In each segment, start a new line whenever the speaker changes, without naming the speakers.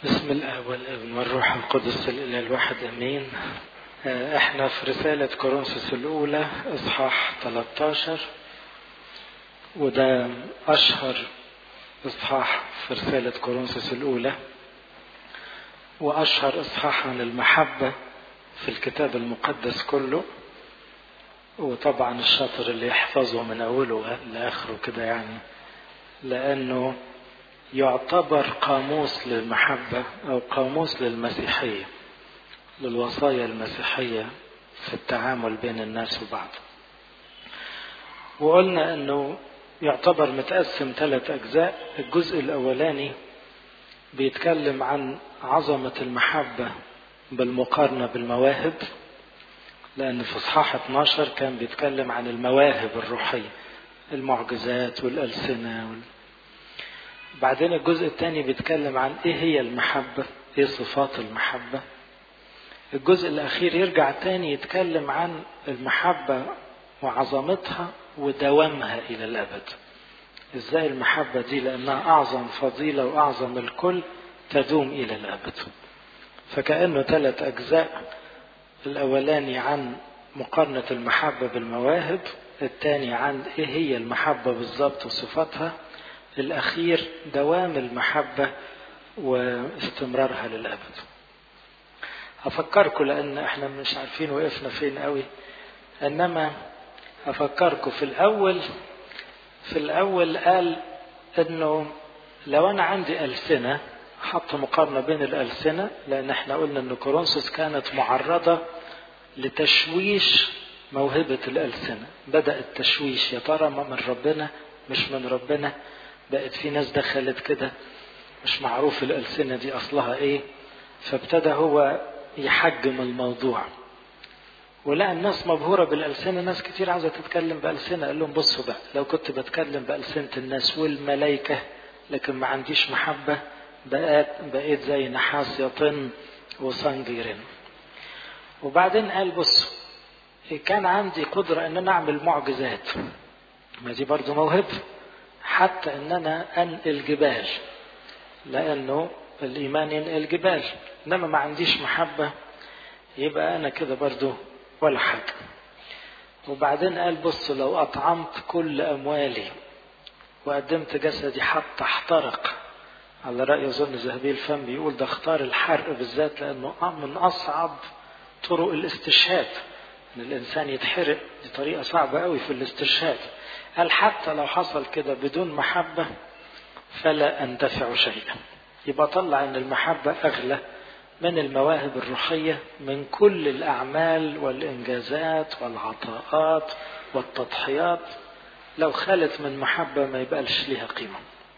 بسم الله والابن والروح القدس الإله الواحد امين. احنا في رسالة كورنثوس الاولى اصحاح 13، وده اشهر اصحاح في رسالة كورنثوس الاولى، واشهر اصحاح عن المحبة في الكتاب المقدس كله. وطبعا الشاطر اللي يحفظه من اوله لاخره كده، يعني لانه يعتبر قاموس للمحبة أو قاموس للمسيحية، للوصايا المسيحية في التعامل بين الناس وبعض. وقلنا أنه يعتبر متقسم 3 أجزاء. الجزء الأولاني بيتكلم عن عظمة المحبة بالمقارنة بالمواهب، لأن في إصحاح 12 كان بيتكلم عن المواهب الروحية، المعجزات والألسنة بعدين الجزء الثاني بيتكلم عن ايه هي المحبة، ايه صفات المحبة. الجزء الاخير يرجع تاني يتكلم عن المحبة وعظمتها ودوامها الى الابد. ازاي المحبة دي لانها اعظم فضيلة واعظم الكل تدوم الى الابد. فكأنه 3 أجزاء. الاولاني عن مقارنة المحبة بالمواهب، الثاني عن ايه هي المحبة بالضبط وصفاتها، الأخير دوام المحبة واستمرارها للأبد. أفكركم لأن احنا مش عارفين وقفنا فين قوي، إنما أفكركم في الأول قال إنه لو أنا عندي ألسنة، حط مقارنة بين الألسنة، لأن احنا قلنا إن كورنثوس كانت معرضة لتشويش موهبة الألسنة. بدأ التشويش، يا ترى من ربنا مش من ربنا. بقت في ناس دخلت كده مش معروف الألسنة دي أصلها إيه، فابتدى هو يحجم الموضوع. ولقى الناس مبهورة بالألسنة، ناس كتير عاوزة تتكلم بألسنة. قال لهم بصوا بقى، لو كنت بتكلم بألسنة الناس والملائكة لكن ما عنديش محبة، بقيت زي نحاس يطن وصنج يرن. وبعدين قال بصوا، كان عندي قدرة ان انا اعمل معجزات، ما دي برضو موهبة، حتى ان انا انقل جبال، لانه الايمان ينقل جبال، انما ما عنديش محبة يبقى انا كده برضو ولا حاجة. وبعدين قال بصوا، لو اطعمت كل اموالي وقدمت جسدي حتى احترق، على رأي اظن ذهبي الفم بيقول ده اختار الحرق بالذات لانه من اصعب طرق الاستشهاد، ان الانسان يتحرق، دي طريقة صعبة قوي في الاستشهاد. قال حتى لو حصل كده بدون محبة فلا أنتفع شيئا. يبقى طلع أن المحبة أغلى من المواهب الروحية، من كل الأعمال والإنجازات والعطاءات والتضحيات. لو خلت من محبة ما يبقالش لها قيمة.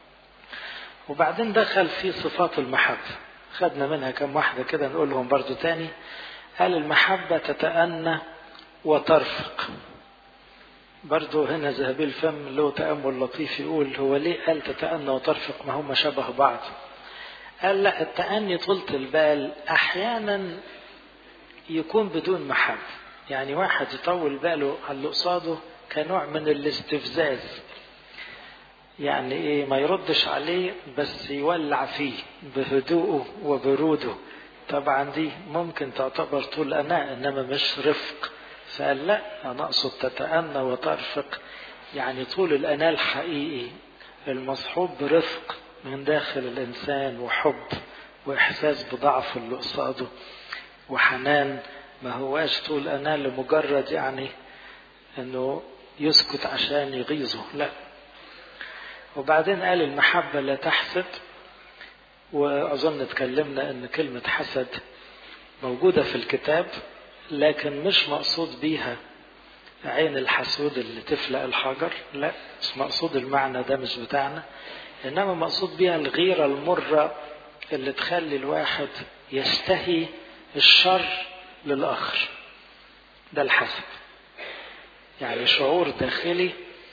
وبعدين دخل في صفات المحبة، خدنا منها كم واحدة كده نقولهم برضو تاني. قال المحبة تتأنى وترفق. برضو هنا ذهبي الفم له تأمل لطيف، يقول هو ليه قال تتأنى وترفق ما هم شبه بعض؟ قال لا، التأني طولة البال أحيانا يكون بدون محبة. يعني واحد يطول باله على اللي قصاده كنوع من الاستفزاز، يعني ايه، ما يردش عليه بس يولع فيه بهدوءه وبروده. طبعا دي ممكن تعتبر طول أناء انما مش رفق. فقال لا، أنا أقصد تتأنى وترفق، يعني طول الأناة الحقيقي المصحوب برفق من داخل الإنسان، وحب وإحساس بضعف اللي قصاده وحنان. ما هواش طول أناة لمجرد يعني أنه يسكت عشان يغيظه، لا. وبعدين قال المحبة لا تحسد. وأظن اتكلمنا أن كلمة حسد موجودة في الكتاب، لكن مش مقصود بيها عين الحسود اللي تفلق الحجر، لا، مش مقصود المعنى ده، مش بتاعنا. إنما مقصود بيها الغيرة المرة اللي تخلي الواحد يشتهي الشر للآخر. ده الحسد، يعني شعور داخلي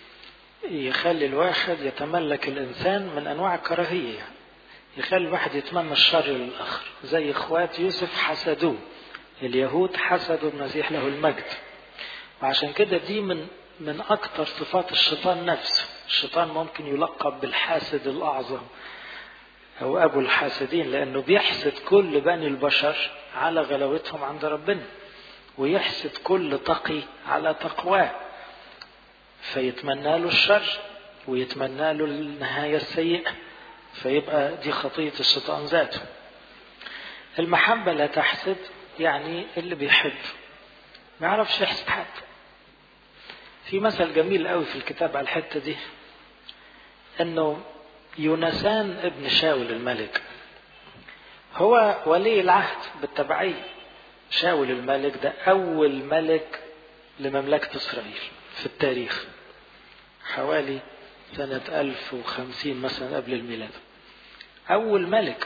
يخلي الواحد يتملك الإنسان من أنواع الكراهية، يعني يخلي الواحد يتمنى الشر للآخر. زي إخوات يوسف حسدوه، اليهود حسدوا المسيح له المجد. وعشان كده دي من أكتر صفات الشيطان نفسه. الشيطان ممكن يلقب بالحاسد الأعظم أو أبو الحاسدين، لأنه بيحسد كل بني البشر على غلاوتهم عند ربنا، ويحسد كل تقي على تقواه، فيتمنى له الشر ويتمنى له النهاية السيئة، فيبقى دي خطية الشيطان ذاته. المحبة لا تحسد، يعني اللي بيحب ما يعرفش يحسد حد. في مثل جميل قوي في الكتاب على الحتة دي، انه يونسان ابن شاول الملك هو ولي العهد بالتبعية. شاول الملك ده أول ملك لمملكة إسرائيل في التاريخ، حوالي سنة 1050 مثلا قبل الميلاد، أول ملك.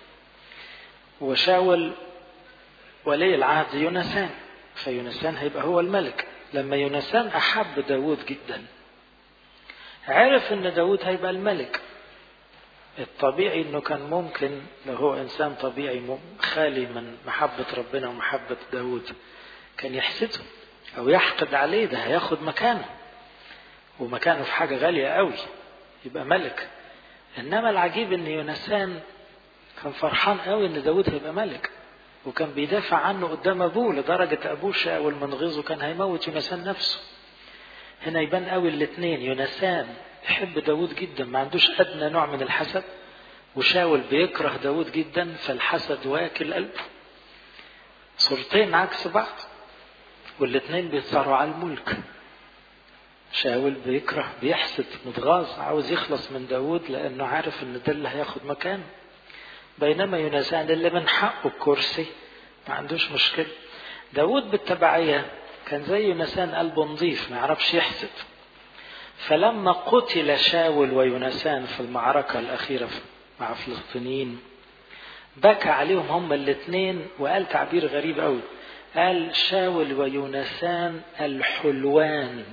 وشاول ولي العهد يونسان، فيونسان هيبقى هو الملك. لما يونسان أحب داود جدا، عرف أن داود هيبقى الملك. الطبيعي أنه كان ممكن لو هو إنسان طبيعي خالي من محبة ربنا ومحبة داود كان يحسده أو يحقد عليه، ده هياخد مكانه، ومكانه في حاجة غالية قوي يبقى ملك. إنما العجيب أن يونسان كان فرحان قوي أن داود هيبقى ملك، وكان بيدافع عنه قدام أبوه، لدرجة أبوه شاول من غيظه كان هيموت يونسان نفسه. هنا يبان قوي الاثنين، يونسان يحب داود جدا ما عندوش أدنى نوع من الحسد، وشاول بيكره داود جدا فالحسد واكل قلبه. صورتين عكس بعض، والاثنين بيتصارعوا على الملك. شاول بيكره بيحسد متغاظ عاوز يخلص من داود لأنه عارف ان ده اللي هياخد مكانه، بينما يونسان اللي من حقه الكرسي ما عندوش مشكلة. داود بالتبعية كان زي يونسان قلبه نظيف ما يعرفش يحسد. فلما قتل شاول ويونسان في المعركة الأخيرة مع فلسطينيين بكى عليهم هما الاثنين، وقال تعبير غريب قوي، قال شاول ويونسان الحلوان.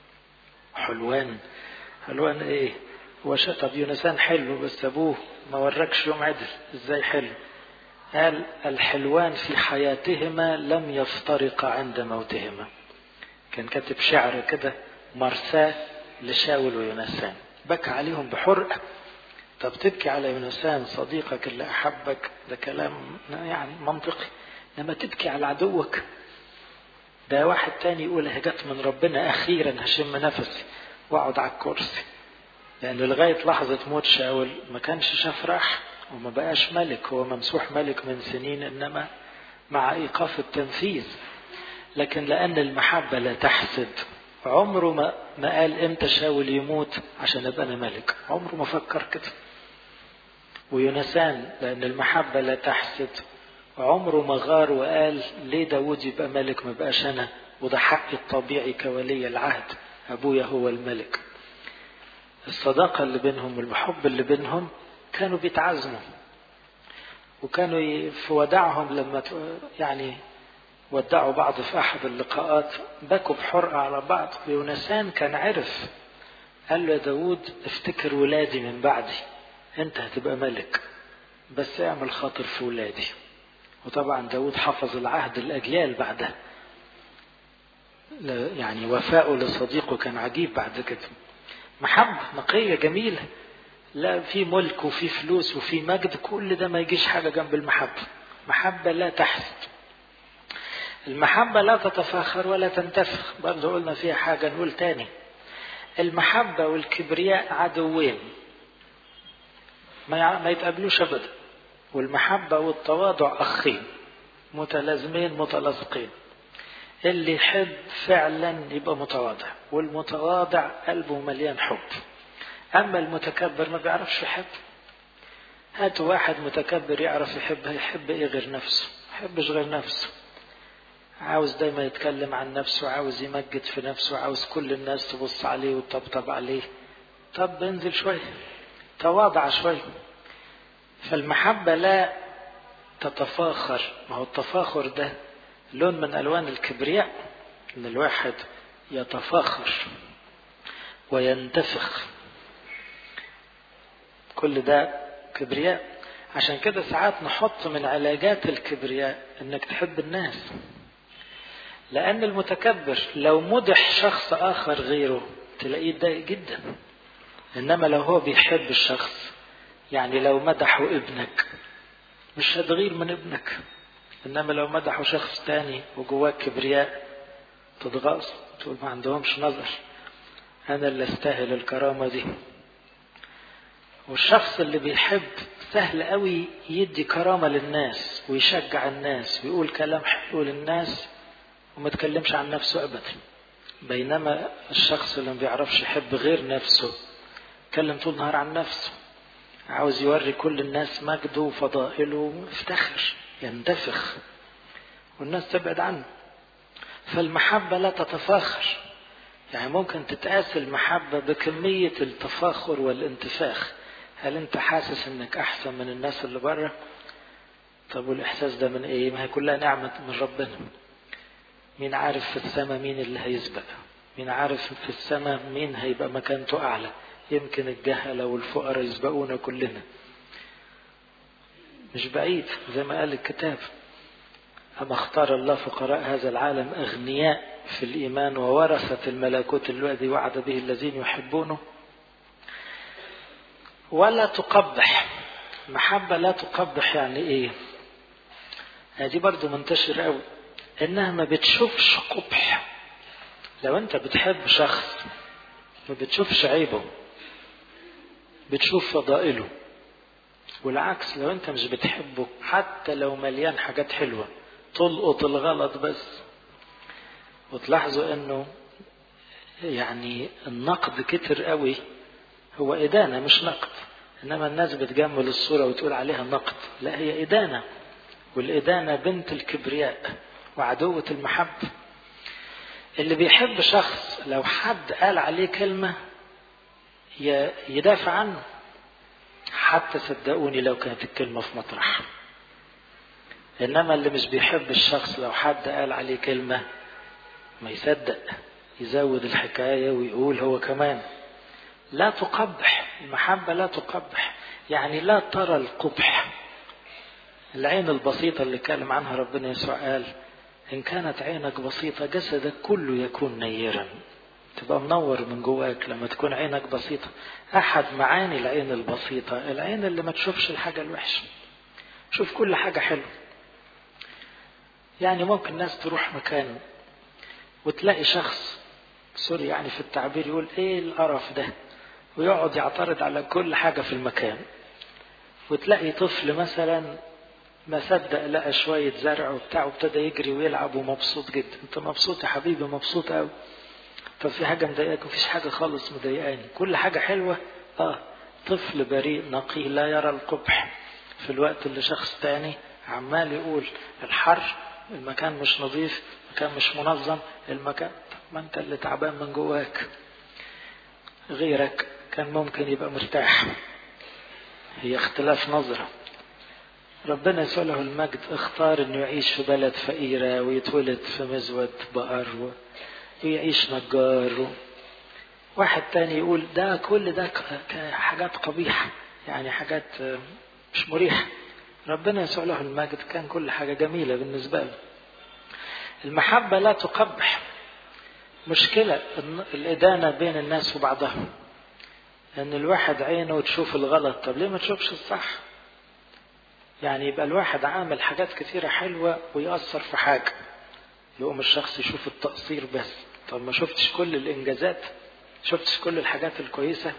حلوان ايه؟ هو طب يونسان حلو بس ابوه ما وركش يوم عدل، ازاي حلو؟ قال الحلوان في حياتهما لم يفترقا عند موتهما. كان كاتب شعر كده مرساه لشاول ويونسان، بكى عليهم بحرقة. طب تبكي على يونسان صديقك اللي أحبك، ده كلام يعني منطقي، لما تبكي على عدوك ده واحد تاني يقول هجت من ربنا أخيرا هشم نفسي واقعد على الكرسي. لأنه لغاية لحظة موت شاول ما كانش شاف راح وما بقاش ملك، هو ممسوح ملك من سنين إنما مع إيقاف التنفيذ. لكن لأن المحبة لا تحسد، عمره ما قال امتى شاول يموت عشان ابقى انا ملك، عمره ما فكر كده. ويونسان لأن المحبة لا تحسد، عمره ما غار وقال ليه داود يبقى ملك ما بقاش انا، وده حقي الطبيعي كولي العهد، ابويا هو الملك. الصداقة اللي بينهم والمحب اللي بينهم كانوا بيتعزموا، وكانوا في وداعهم لما يعني ودعوا بعض في أحد اللقاءات بكوا بحرقة على بعض. ويونسان كان عرف، قال له يا داود افتكر ولادي من بعدي، انت هتبقى ملك بس اعمل خاطر في ولادي. وطبعا داود حفظ العهد الأجيال بعده، يعني وفاؤه لصديقه كان عجيب بعد كده. محبة نقية جميلة، لا في ملك وفي فلوس وفي مجد، كل ده ما يجيش حاجة جنب المحبة. محبة لا تحسد. المحبة لا تتفاخر ولا تنتفخ، برضو قلنا فيها حاجة نقول تاني. المحبة والكبرياء عدوين ما يتقابلوش أبدا، والمحبة والتواضع أخين متلازمين متلاصقين. اللي يحب فعلا يبقى متواضع، والمتواضع قلبه مليان حب. أما المتكبر ما بيعرفش يحب. هاتوا واحد متكبر يعرف يحب إيه غير نفسه؟ يحبش غير نفسه، عاوز دايما يتكلم عن نفسه، عاوز يمجد في نفسه، عاوز كل الناس تبص عليه وتطبطب عليه. طب انزل شوية، تواضع شوية. فالمحبة لا تتفاخر، ما هو التفاخر ده لون من ألوان الكبرياء، إن الواحد يتفاخر وينتفخ، كل ده كبرياء. عشان كده ساعات نحط من علاجات الكبرياء إنك تحب الناس، لأن المتكبر لو مدح شخص آخر غيره تلاقيه ضايق جدا، إنما لو هو بيحب الشخص يعني لو مدحوا ابنك مش هتغير من ابنك، إنما لو مدحوا شخص تاني وجواك كبرياء تتغاظ، تقول ما عندهمش نظر، أنا اللي استاهل الكرامة دي. والشخص اللي بيحب سهل قوي يدي كرامة للناس ويشجع الناس ويقول كلام حلو للناس وما تكلمش عن نفسه أبدا. بينما الشخص اللي ما بيعرفش يحب غير نفسه يتكلم طول النهار عن نفسه، عاوز يوري كل الناس مجده وفضائله، يفتخر ينتفخ والناس تبعد عنه. فالمحبة لا تتفاخر، يعني ممكن تتقاس المحبة بكمية التفاخر والانتفاخ. هل انت حاسس انك احسن من الناس اللي بره؟ طب والاحساس ده من ايه؟ ما هي كلها نعمة من ربنا. مين عارف في السماء مين اللي هيسبق؟ مين عارف في السماء مين هيبقى مكانته اعلى؟ يمكن الجهلة والفقراء يسبقونا كلنا، مش بعيد زي ما قال الكتاب: أما اختار الله فقراء هذا العالم أغنياء في الإيمان وورثة الملكوت الذي وعد به الذين يحبونه. ولا تقبح، محبة لا تقبح يعني إيه؟ هذه برضو منتشر قوي، إنها ما بتشوفش قبح. لو أنت بتحب شخص ما بتشوفش عيبه، بتشوف فضائله. والعكس، لو أنت مش بتحبه حتى لو مليان حاجات حلوة تلقط الغلط بس. وتلاحظوا انه يعني النقد كتر قوي، هو إدانة مش نقد، انما الناس بتجمل الصورة وتقول عليها نقد، لا هي إدانة. والإدانة بنت الكبرياء وعدوة المحبة. اللي بيحب شخص لو حد قال عليه كلمة يدافع عنه، حتى صدقوني لو كانت الكلمة في مطرح. إنما اللي مش بيحب الشخص لو حد قال عليه كلمة ما يصدق، يزود الحكاية ويقول هو كمان. لا تقبح، المحبة لا تقبح، يعني لا ترى القبح. العين البسيطة اللي كلم عنها ربنا يسوع قال: إن كانت عينك بسيطة جسدك كله يكون نيرا. تبقى منور من جواك لما تكون عينك بسيطة. أحد معاني العين البسيطة العين اللي ما تشوفش الحاجة الوحشة، شوف كل حاجة حلوة. يعني ممكن ناس تروح مكان وتلاقي شخص سوري يعني في التعبير يقول ايه القرف ده، ويقعد يعترض على كل حاجة في المكان. وتلاقي طفل مثلا ما صدق لقى شوية زرع وبتاع وابتدى يجري ويلعب ومبسوط جدا. انت مبسوط يا حبيبي؟ مبسوط قوي. طب في حاجة مضايقاك؟ مفيش حاجة خالص مضايقاني، كل حاجة حلوة. طفل بريء نقي لا يرى القبح. في الوقت اللي شخص تاني عمال يقول الحر، المكان مش نظيف، المكان مش منظم، المكان. ما انت اللي تعبان من جواك. غيرك كان ممكن يبقى مرتاح. هي اختلاف نظرة. ربنا يسوع له المجد اختار انه يعيش في بلد فقيرة ويتولد في مزود بقر ويعيش نجار. واحد تاني يقول ده كل ده حاجات قبيحة، يعني حاجات مش مريحة. ربنا يسوع له المجد كان كل حاجة جميلة بالنسبة له. المحبة لا تقبح. مشكلة الإدانة بين الناس وبعضها، أن الواحد عينه تشوف الغلط. طب ليه ما تشوفش الصح؟ يعني يبقى الواحد عامل حاجات كثيرة حلوة ويأثر في حاجة، يقوم الشخص يشوف التقصير بس. طب ما شفتش كل الإنجازات؟ شفتش كل الحاجات الكويسة؟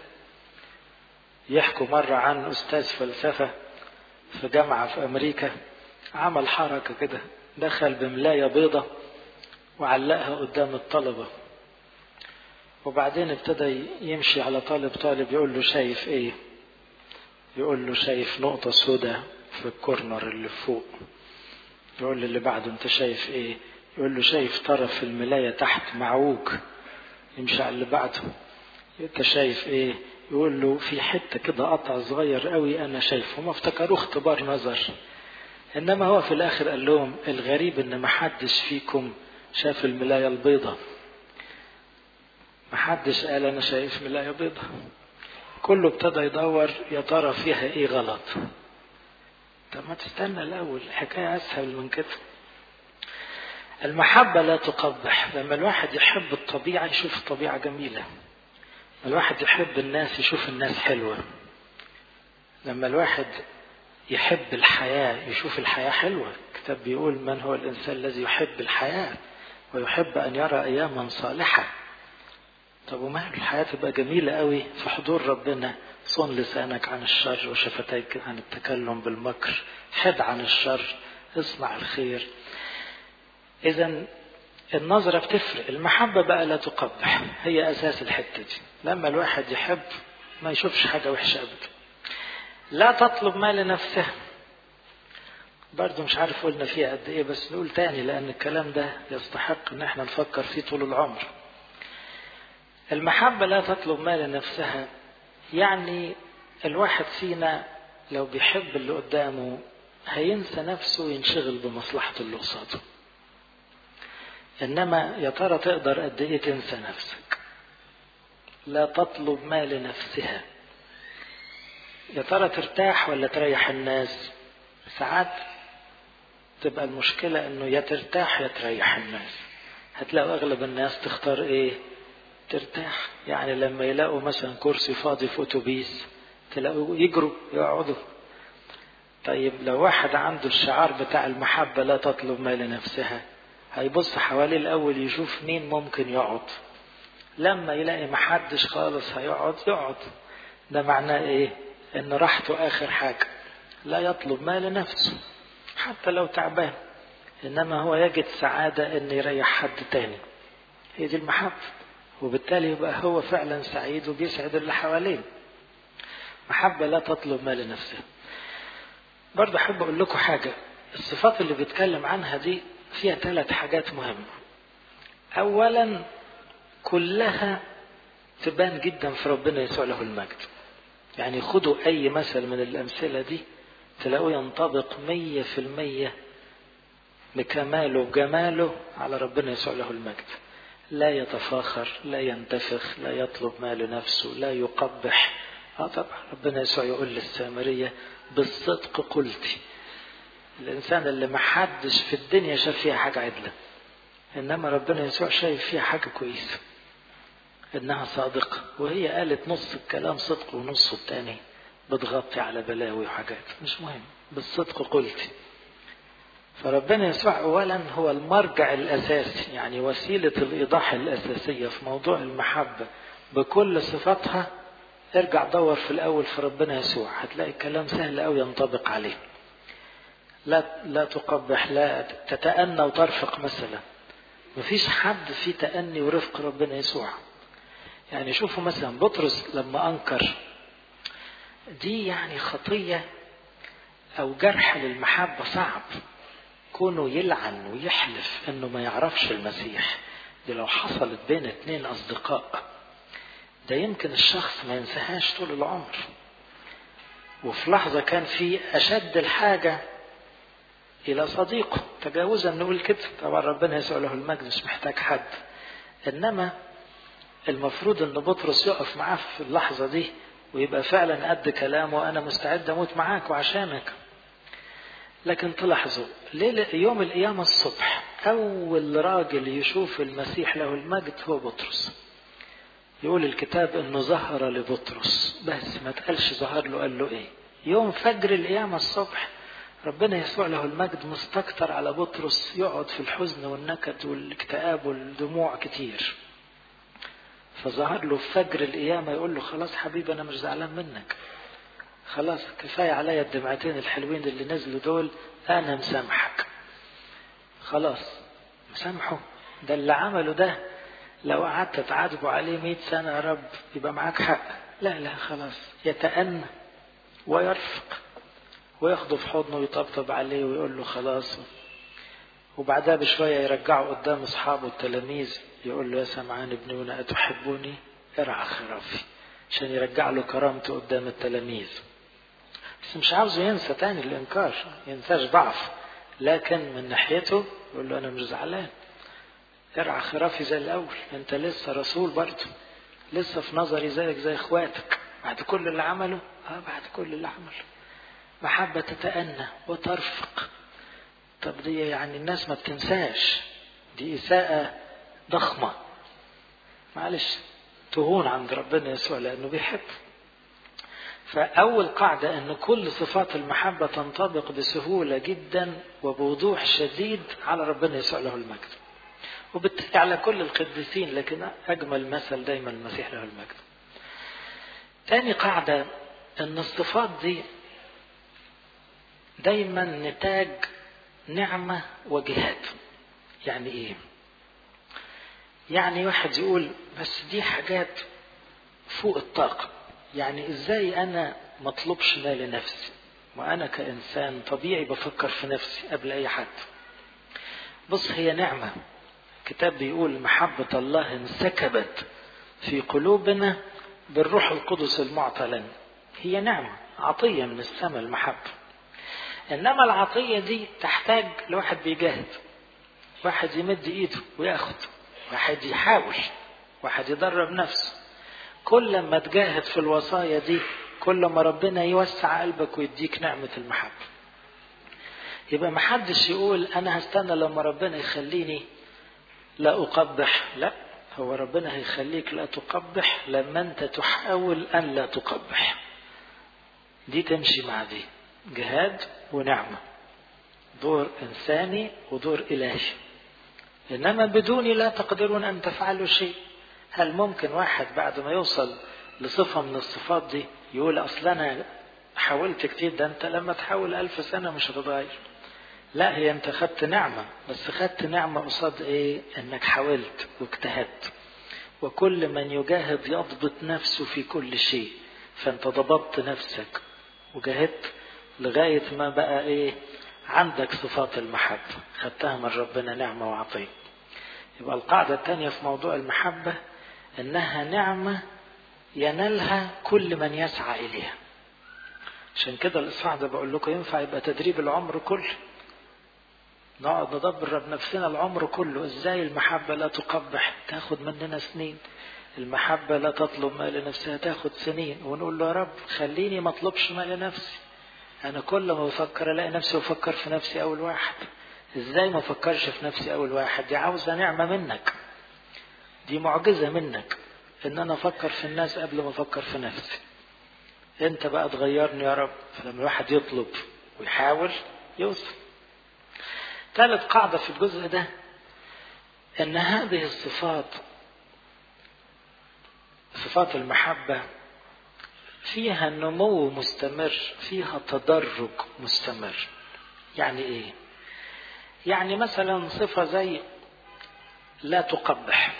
يحكوا مرة عن أستاذ فلسفة في جامعة في أمريكا عمل حركة كده، دخل بملاية بيضة وعلقها قدام الطلبة، وبعدين ابتدى يمشي على طالب يقول له شايف ايه؟ يقول له شايف نقطة سوداء في الكورنر اللي فوق. يقول له اللي بعده انت شايف ايه؟ يقول له شايف طرف الملاية تحت معوج. يمشي على اللي بعده، انت شايف ايه؟ يقول له في حتة كده قطع صغير قوي انا شايفه. ما افتكروه اختبار نظر، انما هو في الاخر قال لهم الغريب ان ما حدش فيكم شاف الملاية البيضة. ما حدش قال انا شايف ملاية بيضة، كله ابتدى يدور يا ترى فيها ايه غلط. طب ما تستنى الاول، الحكاية اسهل من كده. المحبة لا تقبح. لما الواحد يحب الطبيعة يشوف الطبيعة جميلة، الواحد يحب الناس يشوف الناس حلوة. لما الواحد يحب الحياة يشوف الحياة حلوة. الكتاب بيقول من هو الإنسان الذي يحب الحياة ويحب أن يرى أياما صالحة. طب وما الحياة تبقى جميلة قوي في حضور ربنا. صن لسانك عن الشر وشفتيك عن التكلم بالمكر، حد عن الشر، اصنع الخير. إذن النظرة بتفرق. المحبة بقى لا تقبح، هي أساس الحتة دي. لما الواحد يحب ما يشوفش حاجة وحشة أبدا. لا تطلب ما لنفسه، برضو مش عارف قلنا فيها قد إيه، بس نقول تاني لأن الكلام ده يستحق إن احنا نفكر فيه طول العمر. المحبة لا تطلب ما لنفسها، يعني الواحد فينا لو بيحب اللي قدامه هينسى نفسه وينشغل بمصلحته اللي قصاده. إنما يا ترى تقدر قد إيه تنسى نفسك؟ لا تطلب ما لنفسها. يا ترى ترتاح ولا تريح الناس؟ ساعات تبقى المشكلة إنه يا ترتاح يا تريح الناس. هتلاقوا أغلب الناس تختار إيه؟ ترتاح. يعني لما يلاقوا مثلا كرسي فاضي في أتوبيس تلاقوا يجروا يقعدوا. طيب لو واحد عنده الشعار بتاع المحبة لا تطلب ما لنفسها، هيبص حواليه الأول يشوف مين ممكن يقعد. لما يلاقي محدش خالص هيقعد. ده معناه إيه؟ إن راحته آخر حاجة. لا يطلب ما لنفسه حتى لو تعبان، إنما هو يجد سعادة إن يريح حد تاني. هي دي المحبة، وبالتالي يبقى هو فعلا سعيد وبيسعد اللي حواليه. محبة لا تطلب ما لنفسها. برضه أحب أقول لكم حاجة. الصفات اللي بيتكلم عنها دي فيها 3 حاجات مهمة. أولا كلها تبان جدا في ربنا يسوع له المجد. يعني خدوا أي مثل من الأمثلة دي تلاقوا ينطبق 100% بكماله وجماله على ربنا يسوع له المجد. لا يتفاخر، لا ينتفخ، لا يطلب ما لنفسه، لا يقبح. طبعا ربنا يسوع يقول للسامرية بالصدق قلتي. الإنسان اللي محدش في الدنيا شاف فيها حاجة عدلة، إنما ربنا يسوع شايف فيها حاجة كويسة، إنها صادقة. وهي قالت نص الكلام صدق ونص التاني بتغطي على بلاوي وحاجات مش مهم. بالصدق قلتي. فربنا يسوع أولا هو المرجع الأساسي، يعني وسيلة الإيضاح الأساسية في موضوع المحبة بكل صفاتها. ارجع دور في الأول في ربنا يسوع، هتلاقي الكلام سهل أو ينطبق عليه. لا تقبح، لا تتأنى وترفق مثلا. مفيش حد فيه تأني ورفق ربنا يسوع. يعني شوفوا مثلا بطرس لما أنكر، دي يعني خطية أو جرح للمحبة صعب. كونه يلعن ويحلف انه ما يعرفش المسيح، دي لو حصلت بين 2 أصدقاء ده يمكن الشخص ما ينساهاش طول العمر. وفي لحظة كان في أشد الحاجة إلى صديقه، تجاوزا نقول كده. طبعا ربنا يسوع له المجد مش محتاج حد، إنما المفروض أن بطرس يقف معاه في اللحظة دي ويبقى فعلا قد كلامه، أنا مستعد أموت معاك وعشانك. لكن تلاحظوا يوم القيامة الصبح أول راجل يشوف المسيح له المجد هو بطرس. يقول الكتاب أنه ظهر لبطرس، بس ما تقالش ظهر له قال له إيه. يوم فجر القيامة الصبح ربنا يسوع له المجد مستكتر على بطرس، يقعد في الحزن والنكد والاكتئاب والدموع كتير. فظهر له في فجر القيامة يقول له خلاص حبيبي أنا مش زعلان منك، خلاص كفاية عليا الدمعتين الحلوين اللي نزلوا دول، أنا مسامحك. خلاص مسامحه. ده اللي عمله ده لو قعدت تعاتبه عليه 100 سنة يا رب يبقى معاك حق. لا خلاص يتأنى ويرفق وياخده في حضنه ويطبطب عليه ويقول له خلاص. وبعدها بشوية يرجعه قدام أصحابه التلاميذ يقول له يا سمعان ابني أتحبوني ارعى خرافي، عشان يرجع له كرامته قدام التلاميذ. بس مش عاوزه ينسى تاني الإنكار، ينساش ضعف، لكن من ناحيته يقول له أنا مش زعلان، ارعى خرافي زي الأول، أنت لسه رسول برضه، لسه في نظري زيك زي إخواتك بعد كل اللي عمله. بعد كل اللي عمله محبة تتأنى وترفق. طب دي يعني الناس ما بتنساش، دي إساءة ضخمة، معلش تهون عند ربنا يسوع لأنه بيحب. فأول قاعدة أن كل صفات المحبة تنطبق بسهولة جدا وبوضوح شديد على ربنا يسوع له المجد، وبالتالي على كل القديسين، لكن أجمل مثل دايما المسيح له المجد. تاني قاعدة أن الصفات دي دايما نتاج نعمة وجهاد. يعني إيه؟ يعني واحد يقول بس دي حاجات فوق الطاقة، يعني إزاي أنا مطلبش ما لنفسي وأنا كإنسان طبيعي بفكر في نفسي قبل أي حد. بص، هي نعمة. الكتاب بيقول محبة الله انسكبت في قلوبنا بالروح القدس المعطى لنا. هي نعمة، عطية من السماء المحبة. إنما العطية دي تحتاج لواحد بيجاهد، واحد يمد إيده وياخد، واحد يحاول، واحد يدرب نفسه. كل ما تجاهد في الوصايا دي كل ما ربنا يوسع قلبك ويديك نعمة المحبة. يبقى محدش يقول أنا هستنى لما ربنا يخليني لا أقبح. لا، هو ربنا هيخليك لا تقبح لما أنت تحاول أن لا تقبح. دي تمشي مع دي، جهاد ونعمة، دور إنساني ودور إلهي. إنما بدوني لا تقدرون أن تفعلوا شيء. هل ممكن واحد بعد ما يوصل لصفة من الصفات دي يقول أصل أنا حاولت كتير؟ ده أنت لما تحاول 1000 سنة مش هتتغير. لا، هي أنت خدت نعمة، بس خدت نعمة قصاد إيه؟ أنك حاولت واجتهدت. وكل من يجاهد يضبط نفسه في كل شيء. فأنت ضبطت نفسك وجاهدت لغاية ما بقى إيه؟ عندك صفات المحبة، خدتها من ربنا نعمة وعطية. يبقى القاعدة الثانية في موضوع المحبة إنها نعمة ينالها كل من يسعى إليها. عشان كده الإصحاح ده بقول لكم ينفع يبقى تدريب العمر كله. نقعد ندبر بنفسنا العمر كله إزاي المحبة لا تقبح، تاخد مننا سنين. المحبة لا تطلب ما لنفسها، تاخد سنين. ونقول له يا رب خليني ما اطلبش ما لنفسي. أنا كل ما بفكر ألاقي نفسي بفكر في نفسي أول واحد. إزاي ما فكرش في نفسي أول واحد؟ دي عاوزة نعمة منك، دي معجزة منك إن أنا أفكر في الناس قبل ما أفكر في نفسي. أنت بقى تغيرني يا رب. فلما الواحد يطلب ويحاول يوصل. ثالث قاعدة في الجزء ده أن هذه الصفات، صفات المحبة، فيها نمو مستمر، فيها تدرج مستمر. يعني إيه؟ يعني مثلا صفة زي لا تقبح.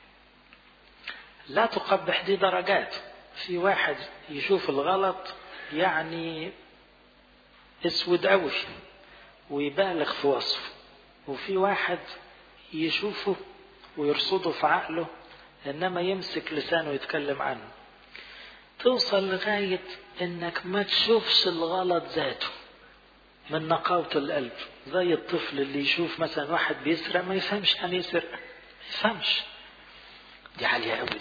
لا تقبح دي درجات. في واحد يشوف الغلط يعني اسود قوي ويبالغ في وصفه، وفي واحد يشوفه ويرصده في عقله انما يمسك لسانه ويتكلم عنه. توصل لغاية انك ما تشوفش الغلط ذاته من نقاوة القلب. زي الطفل اللي يشوف مثلا واحد بيسرق ما يفهمش يعني يسرق، ما يفهمش. دي عالية قوي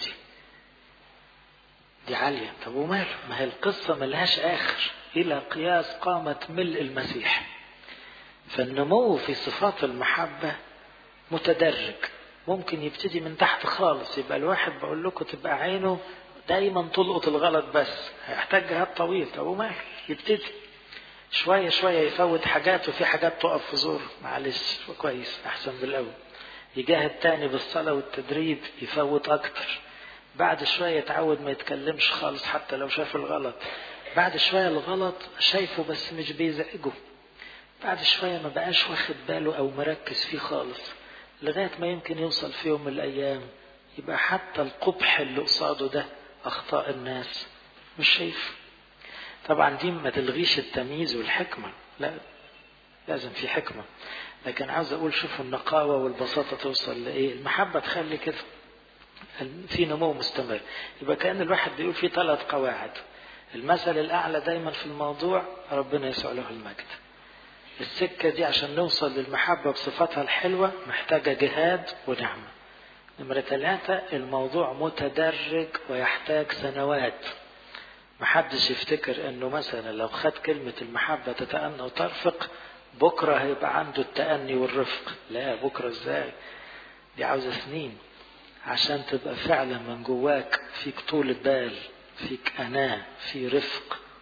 دي عالية. طب وماله؟ ما هي القصة ملهاش آخر إلى قياس قامة ملء المسيح. فالنمو في صفات المحبة متدرج. ممكن يبتدي من تحت خالص، يبقى الواحد بقول لكم تبقى عينه دايما تلقط الغلط بس، هيحتاج جهاد طويل. طب وماله؟ يبتدي شوية شوية يفوت حاجات، وفي حاجات تقف في زور، معلش كويس أحسن بالأول. يجاهد تاني بالصلاة والتدريب يفوت أكتر. بعد شوية يتعود ما يتكلمش خالص حتى لو شاف الغلط. بعد شوية الغلط شايفه بس مش بيزعجه. بعد شوية ما بقاش واخد باله أو مركز فيه خالص، لغاية ما يمكن يوصل في يوم من الأيام يبقى حتى القبح اللي قصاده ده أخطاء الناس مش شايف. طبعا دي ما تلغيش التمييز والحكمة، لا لازم في حكمة، لكن عاوز أقول شوفوا النقاوة والبساطة توصل لإيه. المحبة تخلي كده في نمو مستمر. يبقى كأن الواحد بيقول في 3 قواعد. المثل الأعلى دايما في الموضوع ربنا يسوع له المجد. السكة دي عشان نوصل للمحبة بصفتها الحلوة محتاجة جهاد ونعمة. نمرة 3 الموضوع متدرج ويحتاج سنوات. محدش يفتكر انه مثلا لو خد كلمة المحبة تتأنى وترفق بكرة هيبقى عنده التأني والرفق. لا، بكرة ازاي؟ دي عاوزة سنين عشان تبقى فعلا من جواك فيك طول بال، فيك أناة، في رفق،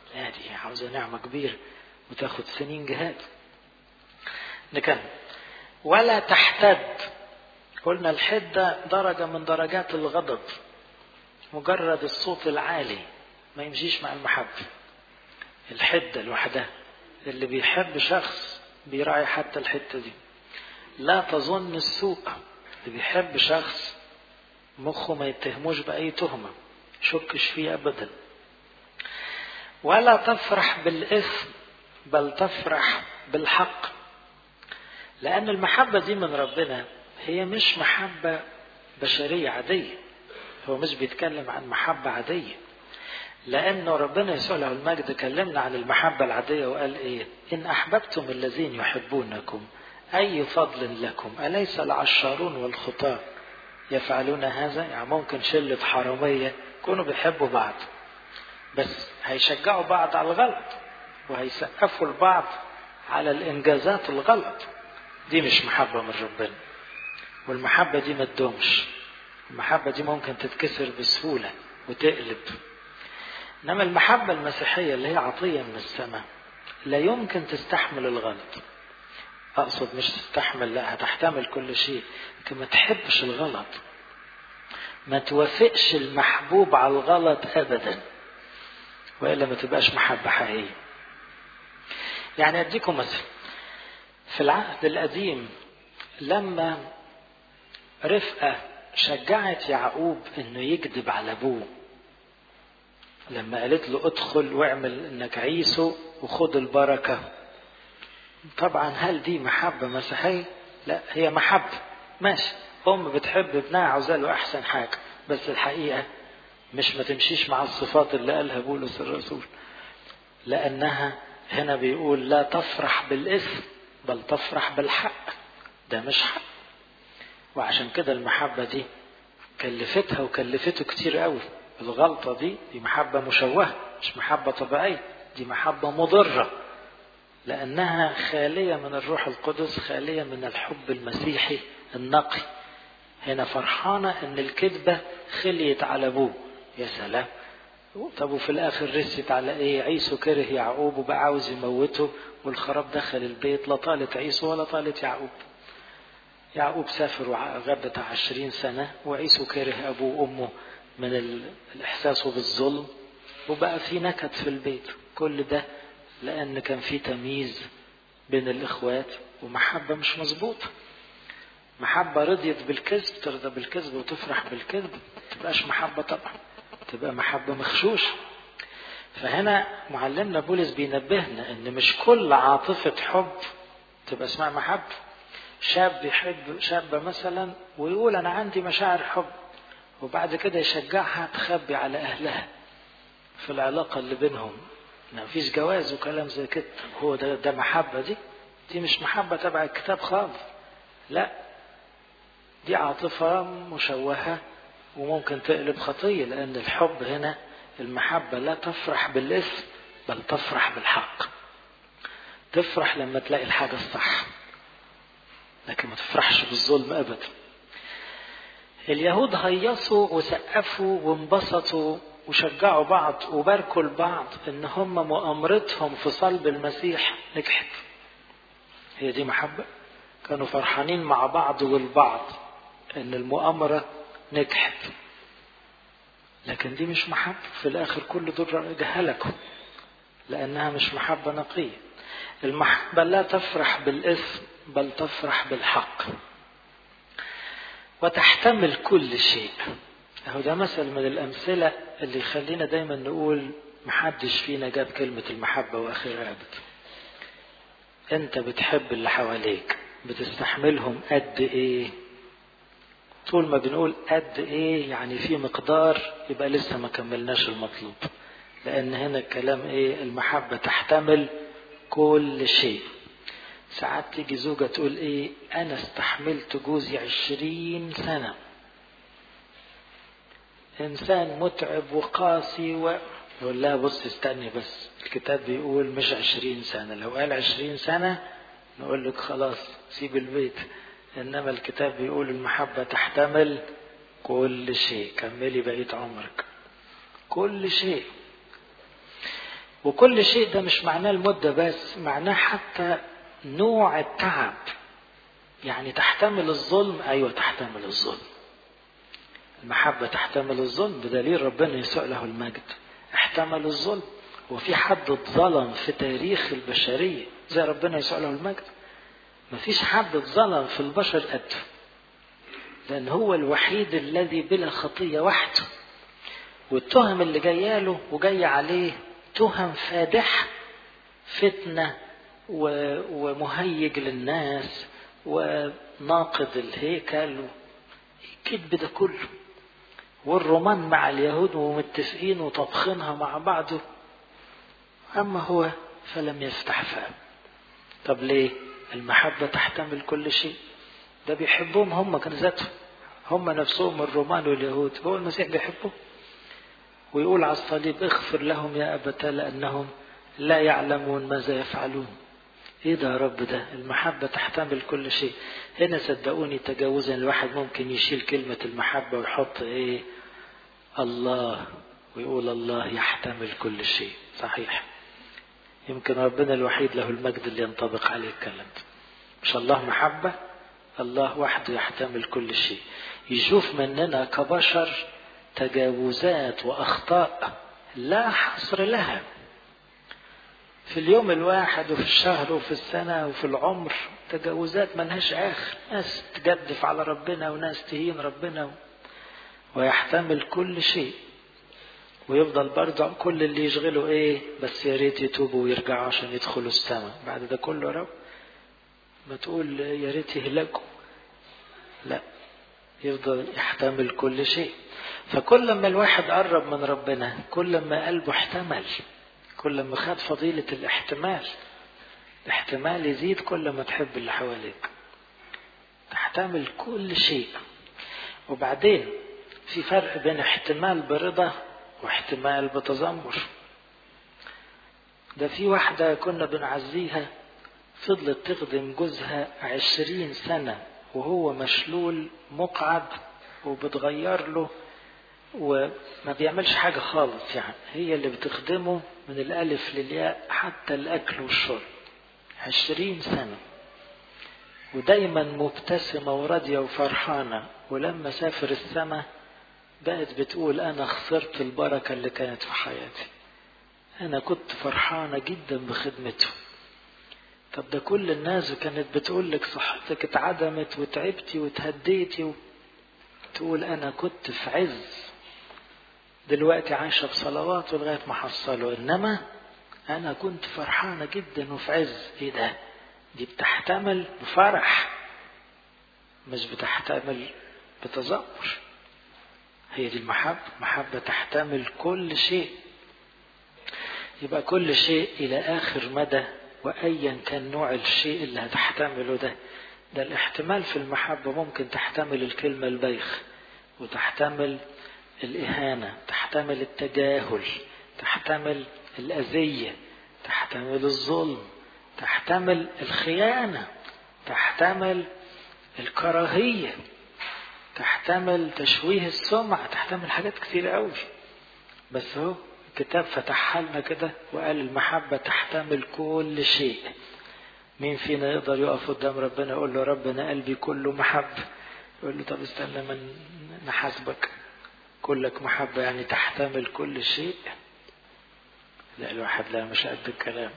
دي عاوزة نعمة كبيرة وتاخد سنين جهاد. نكمل. ولا تحتد. قلنا الحدة درجة من درجات الغضب، مجرد الصوت العالي ما يمشيش مع المحبة. الحدة لوحدها، اللي بيحب شخص بيراعي حتى الحتة دي. لا تظن السوء، اللي بيحب شخص مخه ما يتهموش بأي تهمة، شكش فيه أبدا. ولا تفرح بالإثم بل تفرح بالحق، لأن المحبة دي من ربنا هي مش محبة بشرية عادية. هو مش بيتكلم عن محبة عادية، لأنه ربنا يسوع له المجد كلمنا عن المحبة العادية وقال إيه؟ إن أحببتم الذين يحبونكم أي فضل لكم، أليس العشارون والخطاة يفعلون هذا؟ يعني ممكن شلة حرامية يكونوا بيحبوا بعض، بس هيشجعوا بعض على الغلط وهيسقفوا لبعض على الإنجازات الغلط. دي مش محبة من ربنا، والمحبة دي ما تدومش. المحبة دي ممكن تتكسر بسهولة وتقلب. إنما المحبة المسيحية اللي هي عطية من السماء لا يمكن تستحمل الغلط. أقصد مش تستحمل، لا، هتحتمل كل شيء، لكن ما تحبش الغلط، ما توافقش المحبوب على الغلط أبدا، وإلا ما تبقاش محبة حقيقية. يعني أديكم مثل. في العهد القديم لما رفقة شجعت يعقوب إنه يكذب على أبوه، لما قالت له ادخل واعمل إنك عيسو وخد البركة، طبعا هل دي محبة مسيحية؟ لا، هي محبة ماشي، بتحب ابنها عاوزاله أحسن حاجة، بس الحقيقة مش ما تمشيش مع الصفات اللي قالها بولس الرسول، لأنها هنا بيقول لا تفرح بالإثم بل تفرح بالحق. ده مش حق، وعشان كده المحبة دي كلفتها وكلفته كتير قوي. الغلطة دي محبة مشوهة، مش محبة طبيعية، دي محبة مضرة، لأنها خالية من الروح القدس، خالية من الحب المسيحي النقي. هنا فرحانة ان الكذبة خليت على ابوه، يا سلام. طب وفي الاخر رست على ايه؟ عيسو كره يعقوب وبقى عاوز يموته، والخراب دخل البيت، لا طالت عيسو ولا طالت يعقوب. يعقوب سافر وغاب 20 سنة، وعيسو كره ابوه وامه من الاحساس بالظلم، وبقى في نكد في البيت. كل ده لان كان في تمييز بين الاخوات ومحبة مش مظبوطة. محبة رضيت بالكذب، ترضى بالكذب وتفرح بالكذب، تبقاش محبة طبعا، تبقى محبة مخشوش. فهنا معلمنا بولس بينبهنا ان مش كل عاطفة حب تبقى اسمها محبة. شاب يحب شابة مثلا ويقول انا عندي مشاعر حب، وبعد كده يشجعها تخبي على اهلها في العلاقة اللي بينهم، ما فيش جواز وكلام زي كده. هو ده محبة؟ دي مش محبة تبع الكتاب خالص، لا، دي عاطفة مشوهة وممكن تقلب خطية. لأن الحب هنا، المحبة لا تفرح بالإثم بل تفرح بالحق. تفرح لما تلاقي الحاجة الصح، لكن ما تفرحش بالظلم أبدا. اليهود هيصوا وسقفوا وانبسطوا وشجعوا بعض وباركوا لبعض ان هم مؤامرتهم في صلب المسيح نجحت. هي دي محبة؟ كانوا فرحانين مع بعض والبعض ان المؤامرة نجحت، لكن دي مش محبة. في الاخر كل دول جهلكوا، لانها مش محبة نقية. المحبة لا تفرح بالإثم بل تفرح بالحق، وتحتمل كل شيء. اهو ده مثل من الامثلة اللي يخلينا دايما نقول محدش فينا جاب كلمة المحبة واخرها ابدا. انت بتحب اللي حواليك، بتستحملهم قد ايه؟ طول ما بنقول قد ايه يعني في مقدار، يبقى لسه ما كملناش المطلوب. لان هنا الكلام ايه؟ المحبة تحتمل كل شيء. ساعات تيجي زوجة تقول ايه؟ انا استحملت جوزي 20 سنة، انسان متعب وقاسي يقول لها بص استني بس، الكتاب بيقول مش 20 سنة. لو قال 20 سنة نقول لك خلاص سيب البيت، انما الكتاب بيقول المحبة تحتمل كل شيء. كملي بقية عمرك كل شيء. وكل شيء ده مش معناه المدة بس، معناه حتى نوع التعب. يعني تحتمل الظلم، أيوة تحتمل الظلم. المحبة تحتمل الظلم، بدليل ربنا يسوع له المجد احتمل الظلم. وفي حد اتظلم في تاريخ البشرية زي ربنا يسوع له المجد؟ مفيش حد اتظلم في البشر قده، لأن هو الوحيد الذي بلا خطية وحده. والتهم اللي جايه له وجايه عليه تهم فادحة، فتنة ومهيج للناس وناقض الهيكل، الكذب ده كله، والرومان مع اليهود ومتفقين وطبخينها مع بعضه. أما هو فلم يفتح فاه. طب ليه؟ المحبة تحتمل كل شيء. ده بيحبهم هم، كان ذاتهم هم نفسهم الرومان واليهود، هو المسيح بيحبهم. ويقول على الصليب اغفر لهم يا أبتاه لأنهم لا يعلمون ماذا يفعلون. ايه ده يا رب؟ ده المحبة تحتمل كل شيء. هنا صدقوني تجاوزا الواحد ممكن يشيل كلمة المحبة ويحط ايه؟ الله، ويقول الله يحتمل كل شيء. صحيح، يمكن ربنا الوحيد له المجد اللي ينطبق عليه الكلام ده. مش الله محبة؟ الله وحده يحتمل كل شيء. يشوف مننا كبشر تجاوزات وأخطاء لا حصر لها، في اليوم الواحد وفي الشهر وفي السنة وفي العمر، تجاوزات منهاش آخر. ناس تجدف على ربنا وناس تهين ربنا، ويحتمل كل شيء. ويفضل برضه كل اللي يشغله ايه؟ بس يا ريت يتوبوا ويرجعوا عشان يدخلوا السماء. بعد ده كله يا رب ما تقول يا ريت يهلكوا، لا، يفضل يحتمل كل شيء. فكل ما الواحد قرب من ربنا كل ما قلبه احتمل، كل ما خد فضيلة الاحتمال. الاحتمال يزيد كل ما تحب اللي حواليك، تحتمل كل شيء. وبعدين في فرق بين احتمال برضا واحتمال بتذمر. ده في واحدة كنا بنعزيها فضلت تخدم جوزها 20 سنة وهو مشلول مقعد، وبتغير له وما بيعملش حاجة خالص. يعني هي اللي بتخدمه من الألف للياء حتى الأكل والشرب 20 سنة، ودايما مبتسمة وراضية وفرحانة. ولما سافر السماء بقت بتقول أنا خسرت البركة اللي كانت في حياتي، أنا كنت فرحانة جدا بخدمته. طب ده كل الناس كانت بتقول لك صحتك اتعدمت وتعبتي وتهديتي، تقول أنا كنت في عز، دلوقتي عايشة بصلوات ولغاية ما حصلوا، إنما أنا كنت فرحانة جدا وفي عز. إيه ده؟ دي بتحتمل بفرح، مش بتحتمل بتذمر. هي دي المحبة. محبة تحتمل كل شيء. يبقى كل شيء إلى آخر مدى، وأيا كان نوع الشيء اللي هتحتمله ده الاحتمال في المحبة. ممكن تحتمل الكلمة البايخ، وتحتمل الإهانة، تحتمل التجاهل، تحتمل الأذية، تحتمل الظلم، تحتمل الخيانة، تحتمل الكراهية، تحتمل تشويه السمعة، تحتمل حاجات كتير قوي. بس هو الكتاب فتحها لنا كده وقال المحبة تحتمل كل شيء. مين فينا يقدر يقف قدام ربنا يقول له ربنا قلبي كله محبة؟ يقول له طب استنى من نحاسبك، كلك محبة يعني تحتمل كل شيء؟ لا، الواحد لا، مش قد الكلام.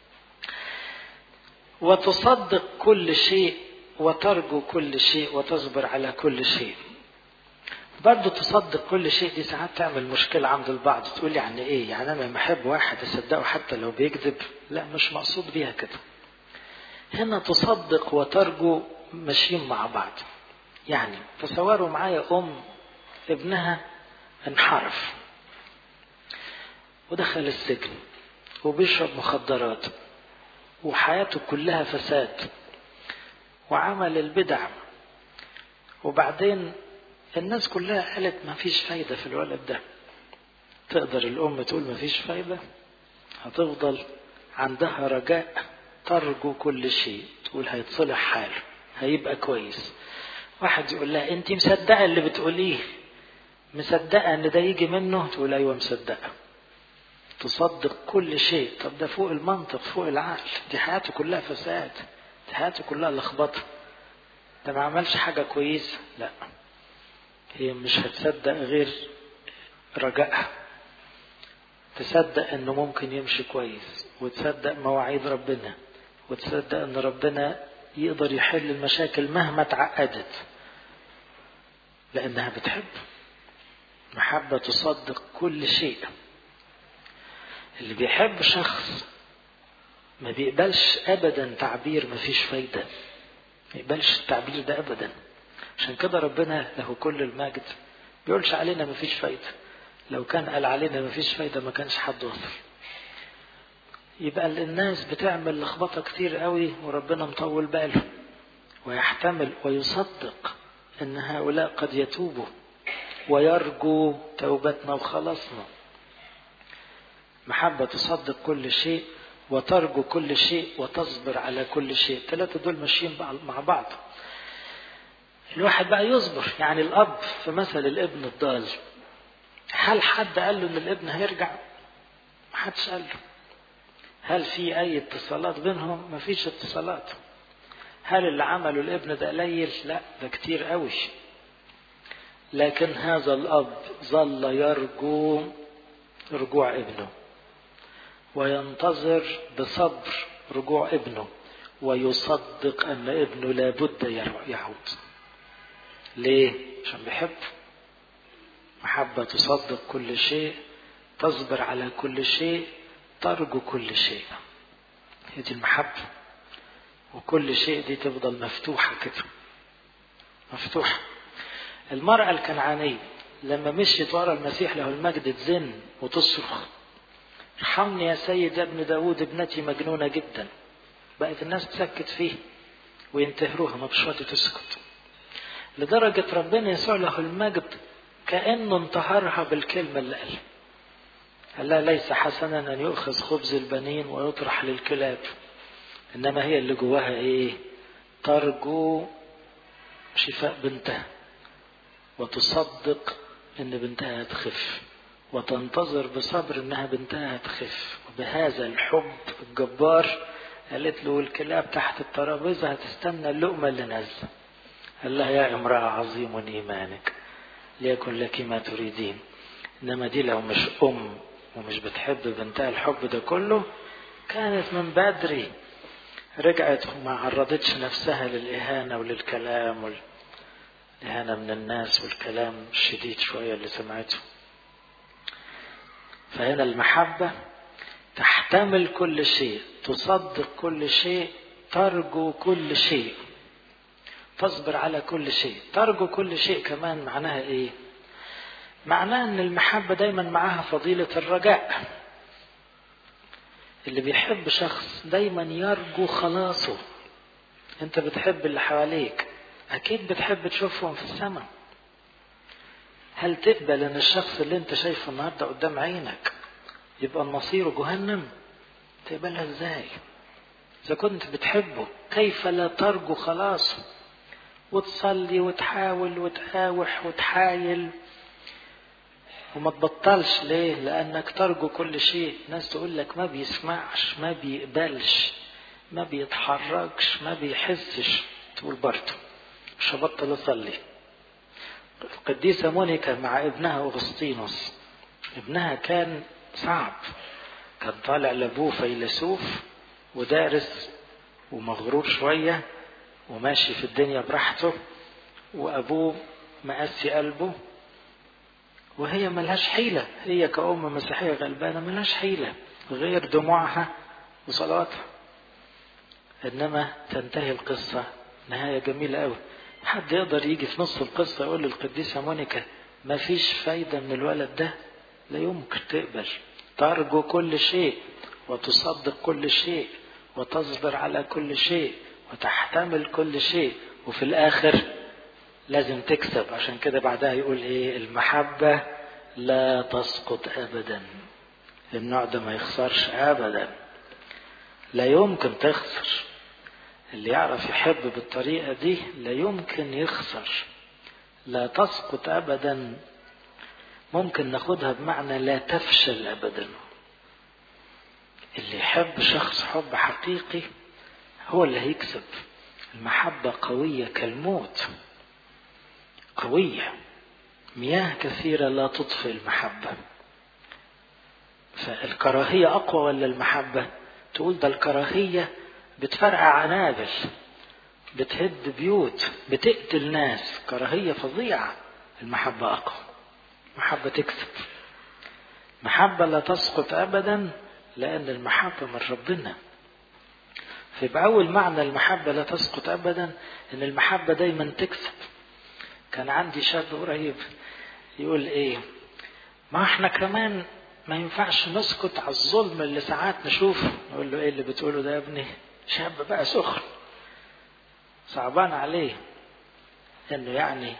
وتصدق كل شيء وترجو كل شيء وتصبر على كل شيء. برضو تصدق كل شيء دي ساعات تعمل مشكلة عند البعض. تقول يعني ايه؟ يعني انا لما احب واحد اصدقه حتى لو بيكذب؟ لا، مش مقصود بيها كده. هنا تصدق وترجو ماشيين مع بعض. يعني تصوروا معايا ابنها انحرف ودخل السجن وبيشرب مخدرات وحياته كلها فساد وعمل البدع، وبعدين الناس كلها قالت ما فيش فايدة في الولد ده. تقدر الأم تقول ما فيش فايدة؟ هتفضل عندها رجاء، ترجو كل شيء، تقول هيتصلح حاله، هيبقى كويس. واحد يقول لها انت مصدقة اللي بتقوليه؟ مصدقة ان ده يجي منه؟ تقول ايوه مصدقة. تصدق كل شيء. طب ده فوق المنطق، فوق العقل. دي حياته كلها فساد، دي حياته كلها لخبطة، ده ما عملش حاجة كويسة. لا، هي مش هتصدق غير رجائها، تصدق انه ممكن يمشي كويس، وتصدق مواعيد ربنا، وتصدق ان ربنا يقدر يحل المشاكل مهما تعقدت، لانها بتحب. محبة تصدق كل شيء. اللي بيحب شخص ما بيقبلش ابدا تعبير ما فيش فايدة، ما يقبلش التعبير ده ابدا. عشان كده ربنا له كل المجد بيقولش علينا ما فيش فايدة. لو كان قال علينا ما فيش فايدة ما كانش حد وصل. يبقى الناس بتعمل لخبطة كتير قوي وربنا مطول باله، ويحتمل ويصدق ان هؤلاء قد يتوبوا ويرجو توبتنا وخلاصنا. محبة تصدق كل شيء وترجو كل شيء وتصبر على كل شيء. الثلاثة دول ماشيين مع بعض. الواحد بقى يصبر. يعني الأب في مثل الابن الضال، هل حد قال له ان الابن هيرجع؟ ما حدش قال له. هل في اي اتصالات بينهم؟ ما فيش اتصالات. هل اللي عمله الابن ده قليل؟ لا، ده كتير قوي. لكن هذا الاب ظل يرجو رجوع ابنه، وينتظر بصبر رجوع ابنه، ويصدق ان ابنه لابد يعود. ليه؟ عشان بيحب. محبة تصدق كل شيء، تصبر على كل شيء، ترجو كل شيء. هي دي المحبة. وكل شيء دي تفضل مفتوحة كده، مفتوحة. المرأة الكنعانية لما مشيت ورا المسيح له المجد تزن وتصرخ: ارحمني يا سيد يا ابن داود، ابنتي مجنونة جدا. بقت الناس تسكت فيه وينتهروها، ما بشوات تسكت. لدرجة ربنا يسوع له المجد كأنه انتهرها بالكلمة اللي قال لها: ليس حسنا أن يؤخذ خبز البنين ويطرح للكلاب. إنما هي اللي جواها إيه؟ ترجو شفاء بنتها، وتصدق إن بنتها هتخف، وتنتظر بصبر إنها بنتها هتخف. وبهذا الحب الجبار قالت له: الكلاب تحت الترابيزة هتستنى اللقمة اللي نازلة. قال لها: يا امرأة عظيم إيمانك، ليكن لك ما تريدين. إنما دي لو مش ومش بتحب بنتها الحب ده كله، كانت من بدري رجعت وما عرضتش نفسها للإهانة وللكلام والإهانة من الناس والكلام الشديد شوية اللي سمعته. فهنا المحبة تحتمل كل شيء، تصدق كل شيء، ترجو كل شيء، تصبر على كل شيء. ترجو كل شيء كمان معناها ايه؟ معناها ان المحبة دايما معاها فضيلة الرجاء. اللي بيحب شخص دايما يرجو خلاصه. انت بتحب اللي حواليك، اكيد بتحب تشوفهم في السماء. هل تقبل ان الشخص اللي انت شايفه النهاردة قدام عينك يبقى مصيره جهنم؟ تقبلها ازاي؟ اذا كنت بتحبه كيف لا ترجو خلاصه، وتصلي وتحاول وتقاوح وتحايل وما تبطلش؟ ليه؟ لأنك ترجو كل شيء. ناس تقول لك ما بيسمعش، ما بيقبلش، ما بيتحركش، ما بيحسش. تقول برضه مش هبطل أصلي. القديسة مونيكا مع ابنها أغسطينوس، ابنها كان صعب، كان طالع لأبوه فيلسوف ودارس ومغرور شوية وماشي في الدنيا براحته، وأبوه مقاسي قلبه، وهي ملهاش حيلة. هي كأم مسيحية غلبانة ملهاش حيلة غير دموعها وصلاتها. إنما تنتهي القصة نهاية جميلة قوي. حد يقدر يجي في نص القصة يقول للقديسة مونيكا ما فيش فايدة من الولد ده؟ لا يمكن تقبل. ترجو كل شيء، وتصدق كل شيء، وتصبر على كل شيء، وتحتمل كل شيء، وفي الآخر لازم تكسب. عشان كده بعدها يقول ايه؟ المحبة لا تسقط ابدا. النوع ده ما يخسرش ابدا، لا يمكن تخسر. اللي يعرف يحب بالطريقة دي لا يمكن يخسر. لا تسقط ابدا ممكن ناخدها بمعنى لا تفشل ابدا. اللي يحب شخص حب حقيقي هو اللي هيكسب. المحبة قوية كالموت، قوية، مياه كثيرة لا تطفئ المحبة. فالكراهية أقوى ولا المحبة؟ تقول ده الكراهية بتفرقع عنابل، بتهد بيوت، بتقتل ناس، كراهية فظيعة. المحبة أقوى، محبة تكسب. محبة لا تسقط أبدا، لأن المحبة من ربنا. فيبقى أول معنى المحبة لا تسقط أبدا إن المحبة دايما تكسب. كان عندي شاب قريب يقول إيه، ما احنا كمان ما ينفعش نسكت على الظلم اللي ساعات نشوفه. نقول له ايه اللي بتقوله ده يا ابني؟ شاب بقى سخن، صعبان عليه انه يعني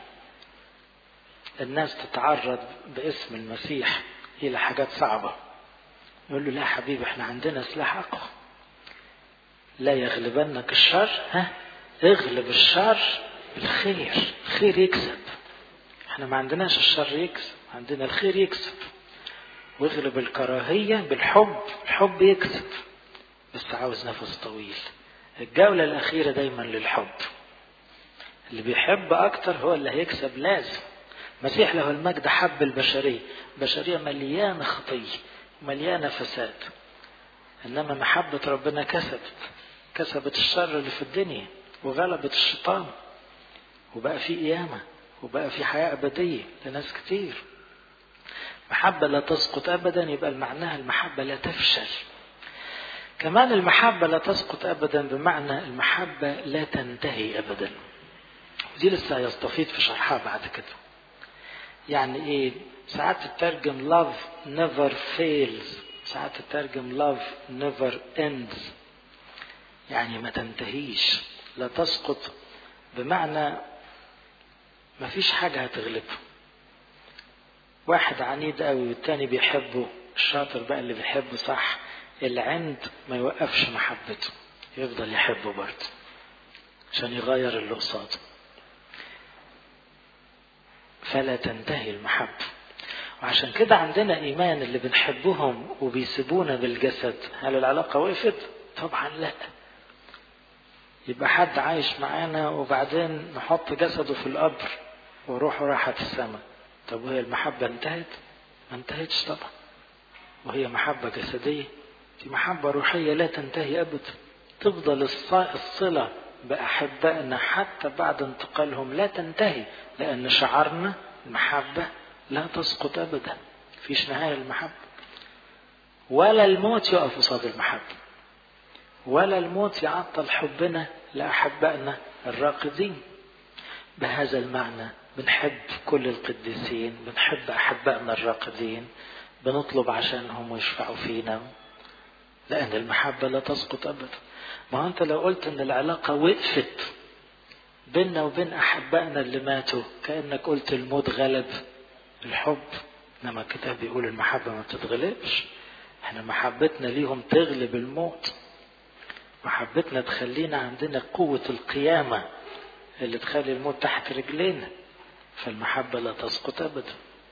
الناس تتعرض باسم المسيح الى حاجات صعبة. نقول له لا حبيبي، احنا عندنا سلاح اقوى. لا يغلبنك الشر، اغلب الشر بالخير. الخير يكسب. احنا ما عندناش الشر يكسب، عندنا الخير يكسب. واغلب الكراهية بالحب، الحب يكسب، بس عاوز نفس طويل. الجولة الأخيرة دايما للحب. اللي بيحب أكتر هو اللي هيكسب لازم. مسيح له المجد حب البشرية، بشرية مليانة خطية مليانة فساد، إنما محبة ربنا كسبت الشر اللي في الدنيا وغلبت الشيطان، وبقى في قيامة وبقى في حياة أبدية لناس كتير. محبة لا تسقط أبدا، يبقى معناها المحبة لا تفشل. كمان المحبة لا تسقط أبدا بمعنى المحبة لا تنتهي أبدا. دي لسه يستفيد في شرحها بعد كده. يعني إيه؟ ساعات تترجم love never fails، ساعات تترجم love never ends، يعني ما تنتهيش. لا تسقط بمعنى ما فيش حاجة هتغلبه. واحد عنيد قوي والتاني بيحبه، الشاطر بقى اللي بيحبه صح، العند ما يوقفش محبته، يفضل يحبه برضه عشان يغير اللي قصاده. فلا تنتهي المحبة. وعشان كده عندنا إيمان اللي بنحبهم وبيسيبونا بالجسد، هل العلاقة وقفت؟ طبعا لا. يبقى حد عايش معانا وبعدين نحط جسده في القبر وروحه راحت السماء، طب وهي المحبة انتهت؟ ما انتهتش طبعا. وهي محبة جسدية، في محبة روحية لا تنتهي أبدا. تفضل الصلة بأحبائنا حتى بعد انتقالهم لا تنتهي، لأن شعرنا المحبة لا تسقط أبدا. فيش نهاية المحبة، ولا الموت يقف قصاد المحبة، ولا الموت يعطل حبنا لأحبائنا الراقدين. بهذا المعنى بنحب كل القديسين، بنحب أحبائنا الراقدين، بنطلب عشانهم ويشفعوا فينا، لأن المحبة لا تسقط أبدا. ما أنت لو قلت أن العلاقة وقفت بيننا وبين أحبائنا اللي ماتوا، كأنك قلت الموت غلب الحب. إنما الكتاب بيقول المحبة ما تتغلبش. احنا محبتنا ليهم تغلب الموت، محبتنا تخلينا عندنا قوة القيامة اللي تخلي الموت تحت رجلينا. فالمحبة لا تسقط أبدا.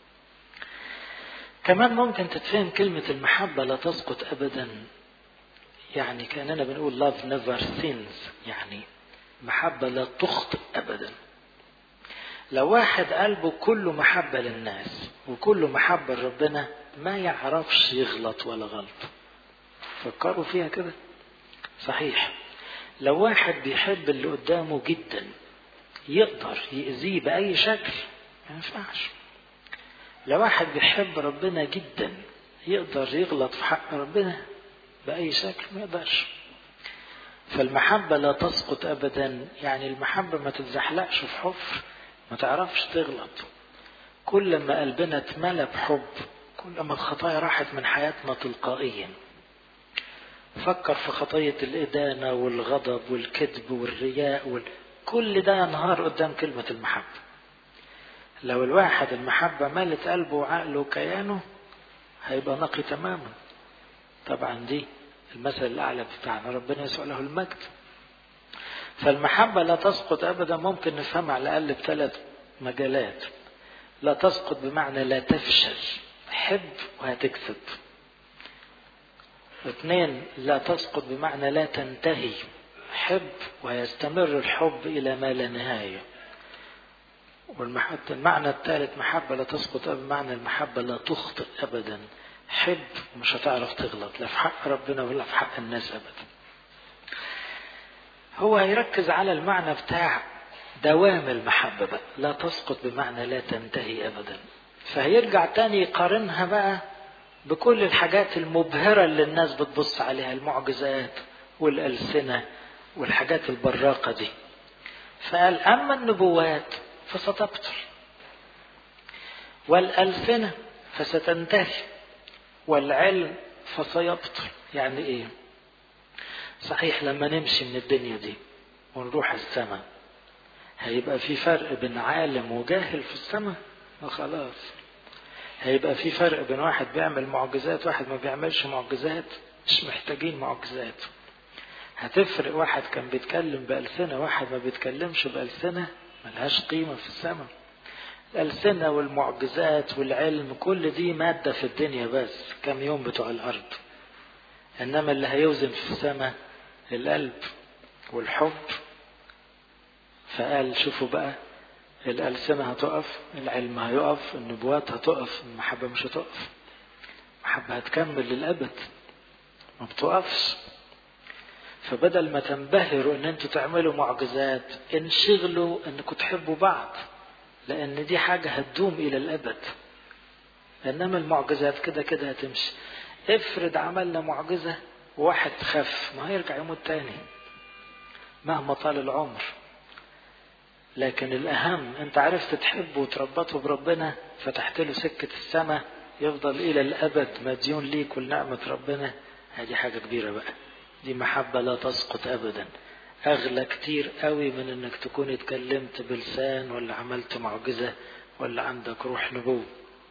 كمان ممكن تتفهم كلمة المحبة لا تسقط أبدا، يعني كأننا بنقول love never sins، يعني محبة لا تخطئ أبدا. لو واحد قلبه كله محبة للناس وكله محبة لربنا، ما يعرفش يغلط ولا غلط. فكروا فيها كده. صحيح لو واحد بيحب اللي قدامه جدا يقدر يأذيه بأي شكل؟ ما ينفعش. لو واحد بيحب ربنا جدا يقدر يغلط في حق ربنا بأي شكل؟ ما يقدرش. فالمحبة لا تسقط أبدا، يعني المحبة ما تتزحلقش في حفر، ما تعرفش تغلط. كل ما قلبنا اتملى بحب كل ما الخطايا راحت من حياتنا تلقائيا. فكر في خطية الإدانة والغضب والكذب والرياء كل ده ينهار قدام كلمة المحبة. لو الواحد المحبة مالت قلبه وعقله وكيانه هيبقى نقي تماما. طبعا دي المثل الأعلى بتاعنا، ربنا يسوع له المجد. فالمحبة لا تسقط أبدا ممكن نفهمها على الأقل ب3 مجالات. لا تسقط بمعنى لا تفشل، حب وهتكسب. 2 لا تسقط بمعنى لا تنتهي، حب ويستمر الحب إلى ما لا نهاية. والمعنى الثالث محبة لا تسقط بمعنى المحبة لا تخطئ أبدا، حب ومش هتعرف تغلط لا في حق ربنا ولا في حق الناس أبدا. هو هيركز على المعنى بتاع دوام المحبة بقى، لا تسقط بمعنى لا تنتهي أبدا. فهيرجع تاني يقارنها بقى بكل الحاجات المبهرة اللي الناس بتبص عليها، المعجزات والألسنة والحاجات البراقة دي. فقال أما النبوات فستبطل، والألسنة فستنتهي، والعلم فسيبطل. يعني إيه؟ صحيح لما نمشي من الدنيا دي ونروح السماء هيبقى في فرق بين عالم وجاهل في السماء؟ وخلاص. هيبقى في فرق بين واحد بيعمل معجزات واحد ما بيعملش معجزات؟ مش محتاجين معجزات. هتفرق واحد كان بيتكلم بألسنة واحد ما بيتكلمش بألسنة؟ ملهاش قيمة في السماء. الألسنة والمعجزات والعلم كل دي مادة في الدنيا بس كم يوم بتوع الأرض. إنما اللي هيوزن في السماء القلب والحب. فقال شوفوا بقى، الألسنة هتقف، العلم هيقف، النبوات هتقف، المحبة مش هتقف. المحبة هتكمل للأبد ما بتقفش. فبدل ما تنبهروا ان انتوا تعملوا معجزات، انشغلوا انكم تحبوا بعض، لان دي حاجة هتدوم الى الابد. انما المعجزات كده كده هتمشي. افرض عملنا معجزة وواحد خف، ما هيرجع يموت تاني مهما طال العمر. لكن الاهم انت عرفت تحبه وتربطه بربنا، فتحت له سكة السماء يفضل الى الابد مديون ليك ولنعمة ربنا. هذه حاجة كبيرة بقى، دي محبة لا تسقط أبدا. أغلى كتير قوي من أنك تكون اتكلمت بلسان ولا عملت معجزة ولا عندك روح نبوة.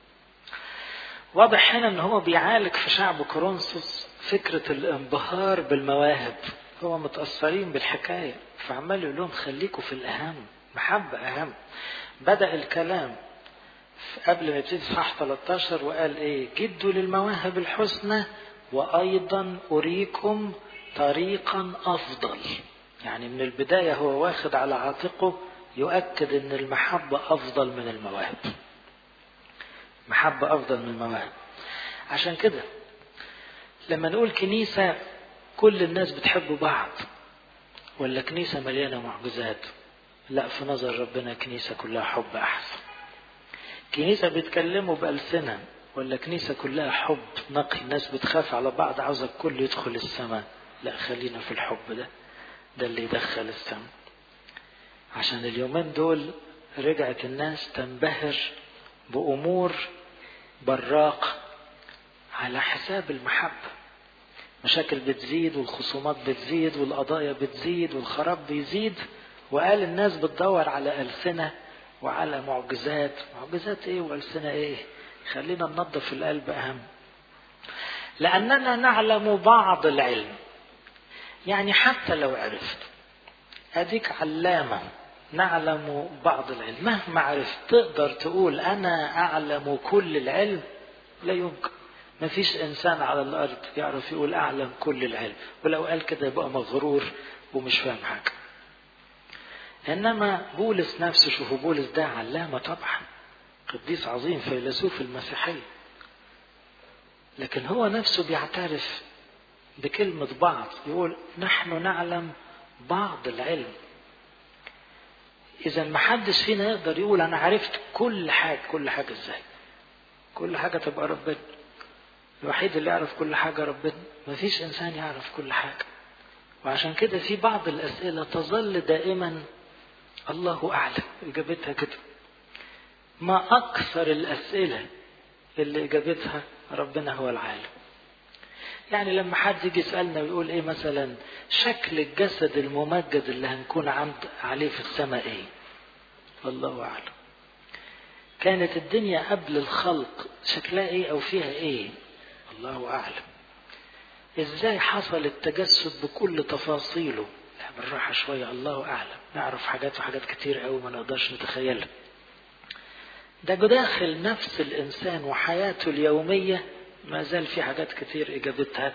واضح هنا أنه هو بيعالج في شعب كورنثوس فكرة الانبهار بالمواهب. هو متأثرين بالحكاية فعمال يقول لهم خليكوا في الأهم، محبة أهم. بدأ الكلام قبل ما يبتدي صح 13 وقال إيه؟ جدوا للمواهب الحسنى وأيضا أريكم طريقا أفضل. يعني من البداية هو واخد على عاتقه يؤكد أن المحبة أفضل من المواهب. محبة أفضل من المواهب. عشان كده لما نقول كنيسة كل الناس بتحب بعض ولا كنيسة مليانة معجزات، لا، في نظر ربنا كنيسة كلها حب أحسن. كنيسة بيتكلموا بألسنة ولا كنيسة كلها حب نقي، الناس بتخاف على بعض عاوزة الكل يدخل السماء؟ لا، خلينا في الحب ده اللي يدخل السماء. عشان اليومين دول رجعت الناس تنبهر بأمور براق على حساب المحبة. مشاكل بتزيد والخصومات بتزيد والقضايا بتزيد والخراب بيزيد، وقال الناس بتدور على ألسنة وعلى معجزات. معجزات ايه وألسنة ايه؟ خلينا ننظف القلب أهم. لأننا نعلم بعض العلم. يعني حتى لو عرفت أديك علامة، نعلم بعض العلم. مهما عرفت تقدر تقول أنا أعلم كل العلم؟ لا يمكن. ما فيش إنسان على الأرض يعرف يقول أعلم كل العلم، ولو قال كده يبقى مغرور ومش فاهم حاجة. إنما بولس نفسه، شوفوا بولس ده علامة طبعا، قديس عظيم فيلسوف المسيحية، لكن هو نفسه بيعترف بكلمة بعض، يقول نحن نعلم بعض العلم. إذا ما حدش فينا يقدر يقول أنا عرفت كل حاجة. كل حاجة إزاي؟ كل حاجة تبقى ربنا. الوحيد اللي يعرف كل حاجة ربنا، ما فيش إنسان يعرف كل حاجة. وعشان كده في بعض الأسئلة تظل دائما الله أعلم إجابتها كده. ما أكثر الأسئلة اللي إجابتها ربنا هو العالم. يعني لما حد يجي يسألنا ويقول إيه مثلا شكل الجسد الممجد اللي هنكون عليه في السماء إيه؟ الله أعلم. كانت الدنيا قبل الخلق شكلها إيه أو فيها إيه؟ الله أعلم. إزاي حصل التجسد بكل تفاصيله؟ بالراحة شوية، الله أعلم. نعرف حاجات وحاجات كتير أوي ما نقدرش نتخيلها. ده داخل نفس الإنسان وحياته اليومية ما زال في حاجات كتير إجابتها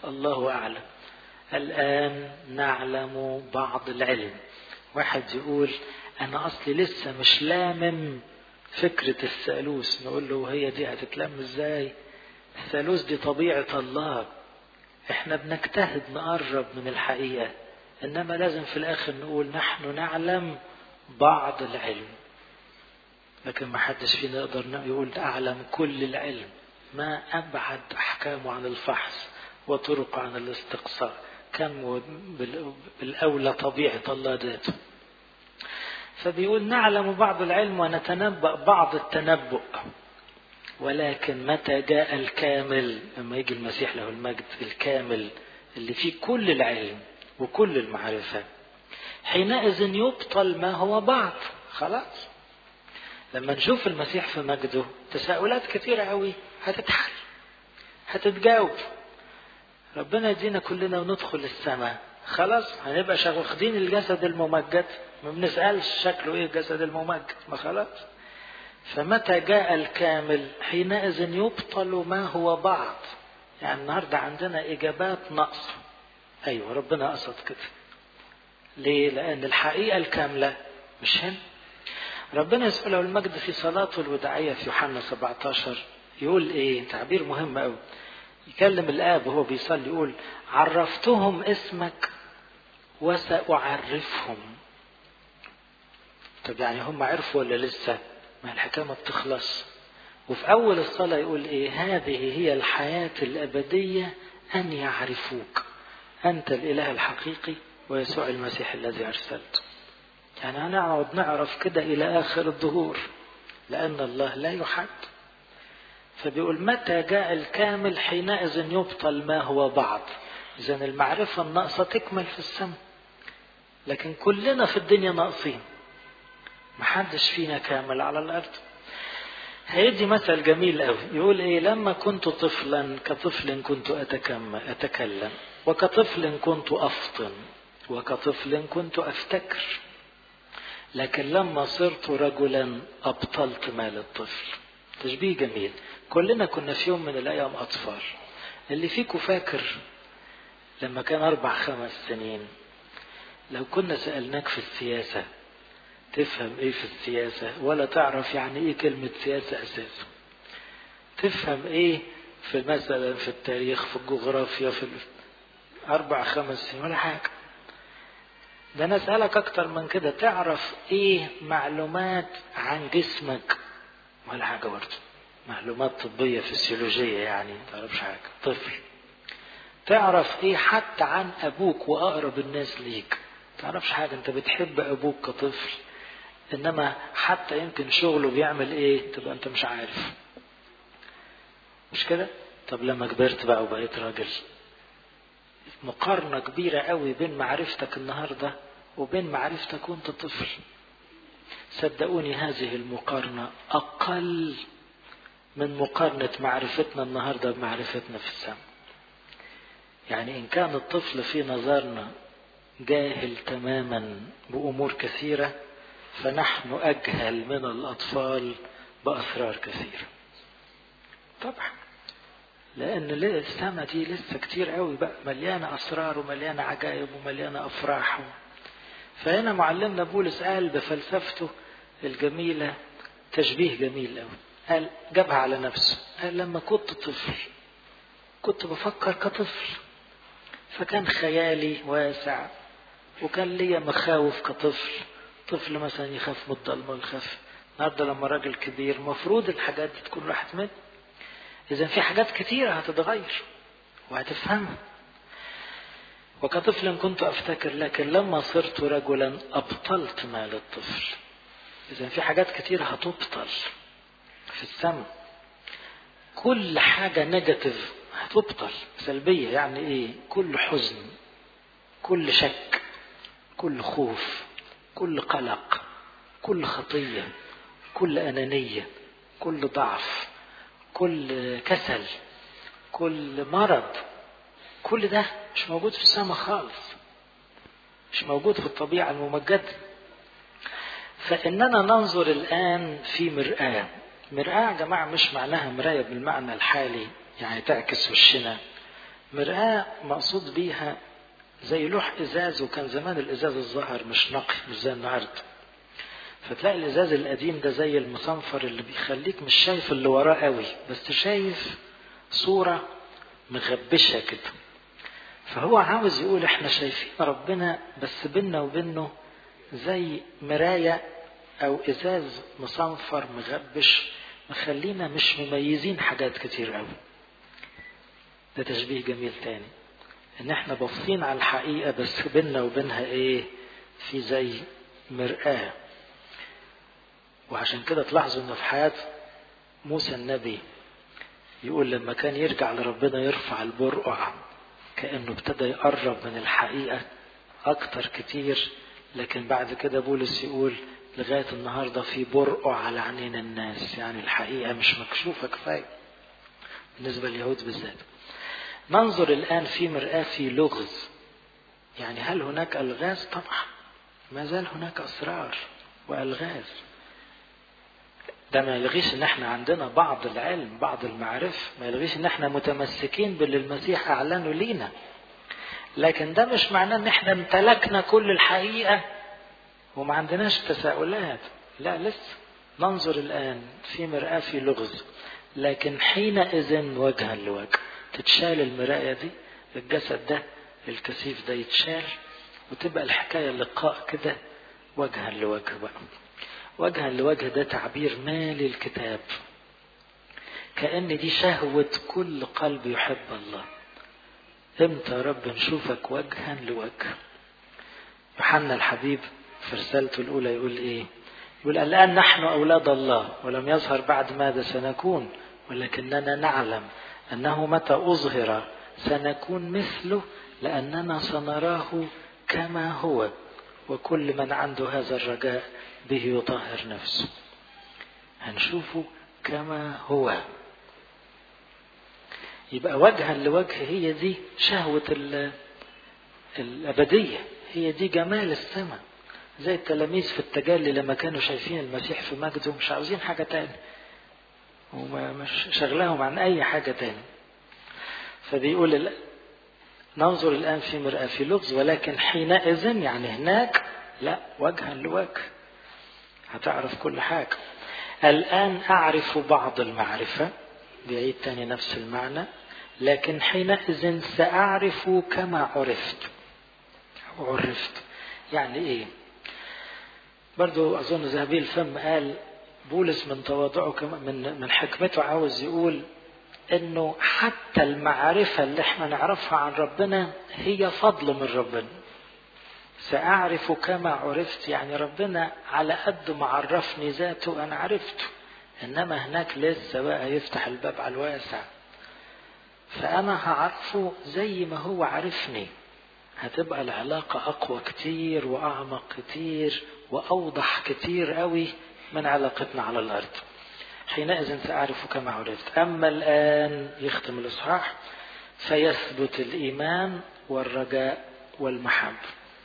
الله أعلم. الآن نعلم بعض العلم. واحد يقول أنا أصلي لسه مش لامم فكرة الثالوث، نقول له هي دي هتتلم إزاي؟ الثالوث دي طبيعة الله، إحنا بنجتهد نقرب من الحقيقة، إنما لازم في الآخر نقول نحن نعلم بعض العلم. لكن ما حدش فينا يقدر يقول أعلم كل العلم، ما أبعد أحكامه عن الفحص وطرق عن الاستقصاء، كان بالأولى طبيعة الله ذاته. فبيقول نعلم بعض العلم ونتنبأ بعض التنبؤ، ولكن متى جاء الكامل، لما يجي المسيح له المجد الكامل اللي فيه كل العلم وكل المعرفة، حينئذ يبطل ما هو بعض. خلاص لما نشوف المسيح في مجده تساؤلات كتيرة قوي هتتحل، هتتجاوب. ربنا يدينا كلنا وندخل السماء، خلاص هنبقى واخدين الجسد الممجد، ما بنسألش شكله ايه الجسد الممجد، ما خلاص. فمتى جاء الكامل حينئذ يبطل ما هو بعض. يعني النهاردة عندنا إجابات ناقصة، أيوة ربنا قصد كده. ليه؟ لأن الحقيقة الكاملة مش هنا. ربنا يسأله المجد في صلاته الوداعية في يوحنا 17 يقول ايه؟ تعبير مهم قوي. يكلم الآب وهو بيصلي يقول عرفتهم اسمك وسأعرفهم. طب يعني هم عرفوا ولا لسه؟ ما الحكاية ما بتخلص. وفي أول الصلاة يقول إيه؟ هذه هي الحياة الأبدية أن يعرفوك أنت الإله الحقيقي ويسوع المسيح الذي أرسلته. يعني هنقعد نعرف كده إلى آخر الظهور، لأن الله لا يحد. فبيقول متى جاء الكامل حينئذ يبطل ما هو بعض. إذن المعرفة الناقصة تكمل في السماء، لكن كلنا في الدنيا ناقصين، محدش فينا كامل على الأرض. هيدي مثل جميل قوي، يقول ايه؟ لما كنت طفلا كطفل كنت أتكلم، وكطفل كنت أفطن، وكطفل كنت أفتكر، لكن لما صرت رجلا أبطلت ما للطفل. تشبيه جميل. كلنا كنا في يوم من الأيام أطفال. اللي فيكم فاكر لما كان 4-5 سنين لو كنا سألناك في السياسة تفهم ايه في السياسة، ولا تعرف يعني ايه كلمة سياسة اساسا؟ تفهم ايه في مثلا في التاريخ، في الجغرافيا، في 4-5 سنين ولا حاجة. ده انا اسألك اكتر من كده، تعرف ايه معلومات عن جسمك؟ ولا حاجة برضه. معلومات طبية فسيولوجية يعني تعرفش حاجة. طفل. تعرف ايه حتى عن ابوك واقرب الناس ليك؟ تعرفش حاجة. انت بتحب ابوك كطفل، انما حتى يمكن شغله بيعمل ايه تبقى انت مش عارف، مش كده؟ طب لما كبرت بقى وبقيت راجل، مقارنة كبيرة قوي بين معرفتك النهاردة وبين معرفتك وانت طفل. صدقوني هذه المقارنة اقل من مقارنة معرفتنا النهاردة بمعرفتنا في السماء. يعني ان كان الطفل في نظرنا جاهل تماما بأمور كثيرة، فنحن أجهل من الأطفال بأسرار كثيرة. طبعا لأن السماء دي لسه كتير قوي بقى، مليانة أسرار ومليانة عجائب ومليانة أفراح. فهنا معلمنا بولس قال بفلسفته الجميلة تشبيه جميل قوي. قال جابها على نفسه، قال لما كنت طفل كنت بفكر كطفل، فكان خيالي واسع وكان لي مخاوف كطفل. طفل مثلا يخاف من الضلمة ويخاف. النهارده لما راجل كبير مفروض الحاجات دي تكون راحت منه. إذا في حاجات كتيرة هتتغير وهتفهمها. وكطفل كنت أفتكر، لكن لما صرت رجلا أبطلت ما للطفل. إذا في حاجات كتيرة هتبطل في السماء. كل حاجة نيجاتيف هتبطل، سلبية. يعني إيه؟ كل حزن، كل شك، كل خوف، كل قلق، كل خطية، كل أنانية، كل ضعف، كل كسل، كل مرض، كل ده مش موجود في السماء خالص، مش موجود في الطبيعة الممجدة. فإننا ننظر الآن في مرآة. مرآة يا جماعة مش معناها مراية بالمعنى الحالي يعني تعكس وشنا. مرآة مقصود بيها زي لوح ازاز، وكان زمان الازاز الظاهر مش نقي مش زي النهارده، فتلاقي الازاز القديم ده زي المصنفر اللي بيخليك مش شايف اللي وراه قوي، بس شايف صورة مغبشة كده. فهو عاوز يقول احنا شايفين ربنا بس بيننا وبينه زي مراية او ازاز مصنفر مغبش مخلينا مش مميزين حاجات كتير قوي. ده تشبيه جميل تاني، ان احنا باصين على الحقيقة بس بيننا وبينها ايه، في زي مرآة. وعشان كده تلاحظوا انه في حياة موسى النبي يقول لما كان يرجع لربنا يرفع البرقع كأنه ابتدى يقرب من الحقيقة اكتر كتير، لكن بعد كده بولس يقول لغاية النهاردة في برقع على عينين الناس، يعني الحقيقة مش مكشوفة كفاية بالنسبة لليهود بالذات. ننظر الآن في مرآة في لغز، يعني هل هناك ألغاز؟ طبعا ما زال هناك أسرار وألغاز. ده ما يلغيش ان احنا عندنا بعض العلم بعض المعرفة، ما يلغيش ان احنا متمسكين باللي المسيح اعلنه لينا، لكن ده مش معناه ان احنا امتلكنا كل الحقيقة وما عندناش تساؤلات. لا، لسه ننظر الآن في مرآة في لغز، لكن حينئذ وجها لوجه تتشال المراية دي، الجسد ده الكثيف ده يتشال، وتبقى الحكاية لقاء كده وجها لوجه بقى. وجها لوجه ده تعبير مالي الكتاب، كأن دي شهوة كل قلب يحب الله. امتى يا رب نشوفك وجها لوجه؟ يوحنا الحبيب في رسالته الأولى يقول إيه؟ يقول الآن نحن أولاد الله ولم يظهر بعد ماذا سنكون، ولكننا نعلم أنه متى أظهر سنكون مثله، لأننا سنراه كما هو، وكل من عنده هذا الرجاء به يطهر نفسه. هنشوفه كما هو. يبقى وجها لوجه هي دي شهوة الأبدية، هي دي جمال السماء. زي التلاميذ في التجلي لما كانوا شايفين المسيح في مجده مش عاوزين حاجة تاني، ومش شغلهم عن أي حاجة تاني. فبيقول ننظر الآن في مرآة في لغز، ولكن حينئذ يعني هناك لا، وجها لوجه هتعرف كل حاجة. الآن أعرف بعض المعرفة، بيعيد تاني نفس المعنى، لكن حينئذ سأعرف كما عرفت. وعرفت يعني إيه؟ برضو أظن ذهبي الفم قال بولس من تواضعه من حكمته عاوز يقول إنه حتى المعرفة اللي احنا نعرفها عن ربنا هي فضل من ربنا. سأعرف كما عرفت يعني ربنا على قد ما عرفني ذاته أنا عرفته، إنما هناك لسه بقى يفتح الباب على الواسع، فأنا هعرفه زي ما هو عرفني. هتبقى العلاقة أقوى كتير وأعمق كتير وأوضح كتير قوي من علاقتنا على الأرض. حينئذ سأعرف كما عرفت. أما الآن يختم الإصحاح فيثبت الإيمان والرجاء والمحبة.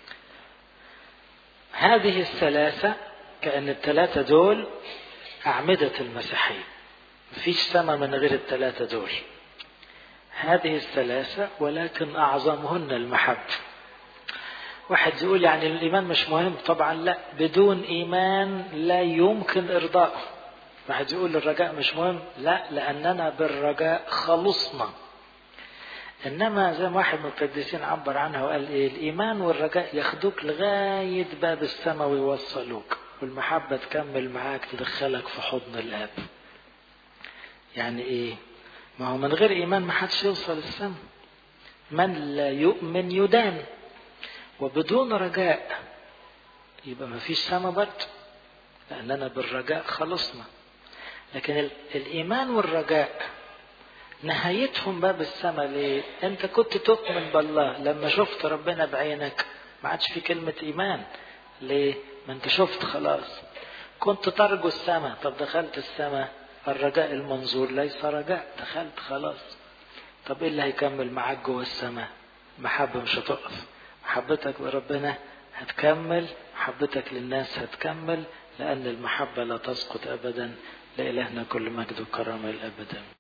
هذه الثلاثة كأن الثلاثة دول أعمدة المسيحية، مفيش سماء من غير الثلاثة دول. هذه الثلاثة ولكن أعظمهن المحبة. واحد يقول يعني الإيمان مش مهم، طبعا لا، بدون إيمان لا يمكن إرضائه. واحد يقول الرجاء مش مهم، لا، لأننا بالرجاء خلصنا. إنما زي ما واحد من القديسين عبر عنها وقال إيه، الإيمان والرجاء ياخدوك لغاية باب السماء ويوصلوك، والمحبة تكمل معاك تدخلك في حضن الآب. يعني إيه؟ ما هو من غير إيمان ما حدش يوصل السماء. من لا يؤمن يدان، وبدون رجاء يبقى ما فيش سماء برضه، لأننا بالرجاء خلصنا. لكن الإيمان والرجاء نهايتهم باب السماء. ليه؟ أنت كنت تؤمن بالله، لما شفت ربنا بعينك ما عادش في كلمة إيمان. ليه؟ ما أنت شفت خلاص. كنت ترجو السماء، طب دخلت السماء، الرجاء المنظور ليس رجاء، دخلت خلاص. طب إيه اللي هيكمل معاك جوه السماء؟ محبة مش هتقف. محبتك لربنا هتكمل، محبتك للناس هتكمل، لأن المحبة لا تسقط أبدا. لإلهنا كل مجد وكرامة الأبد.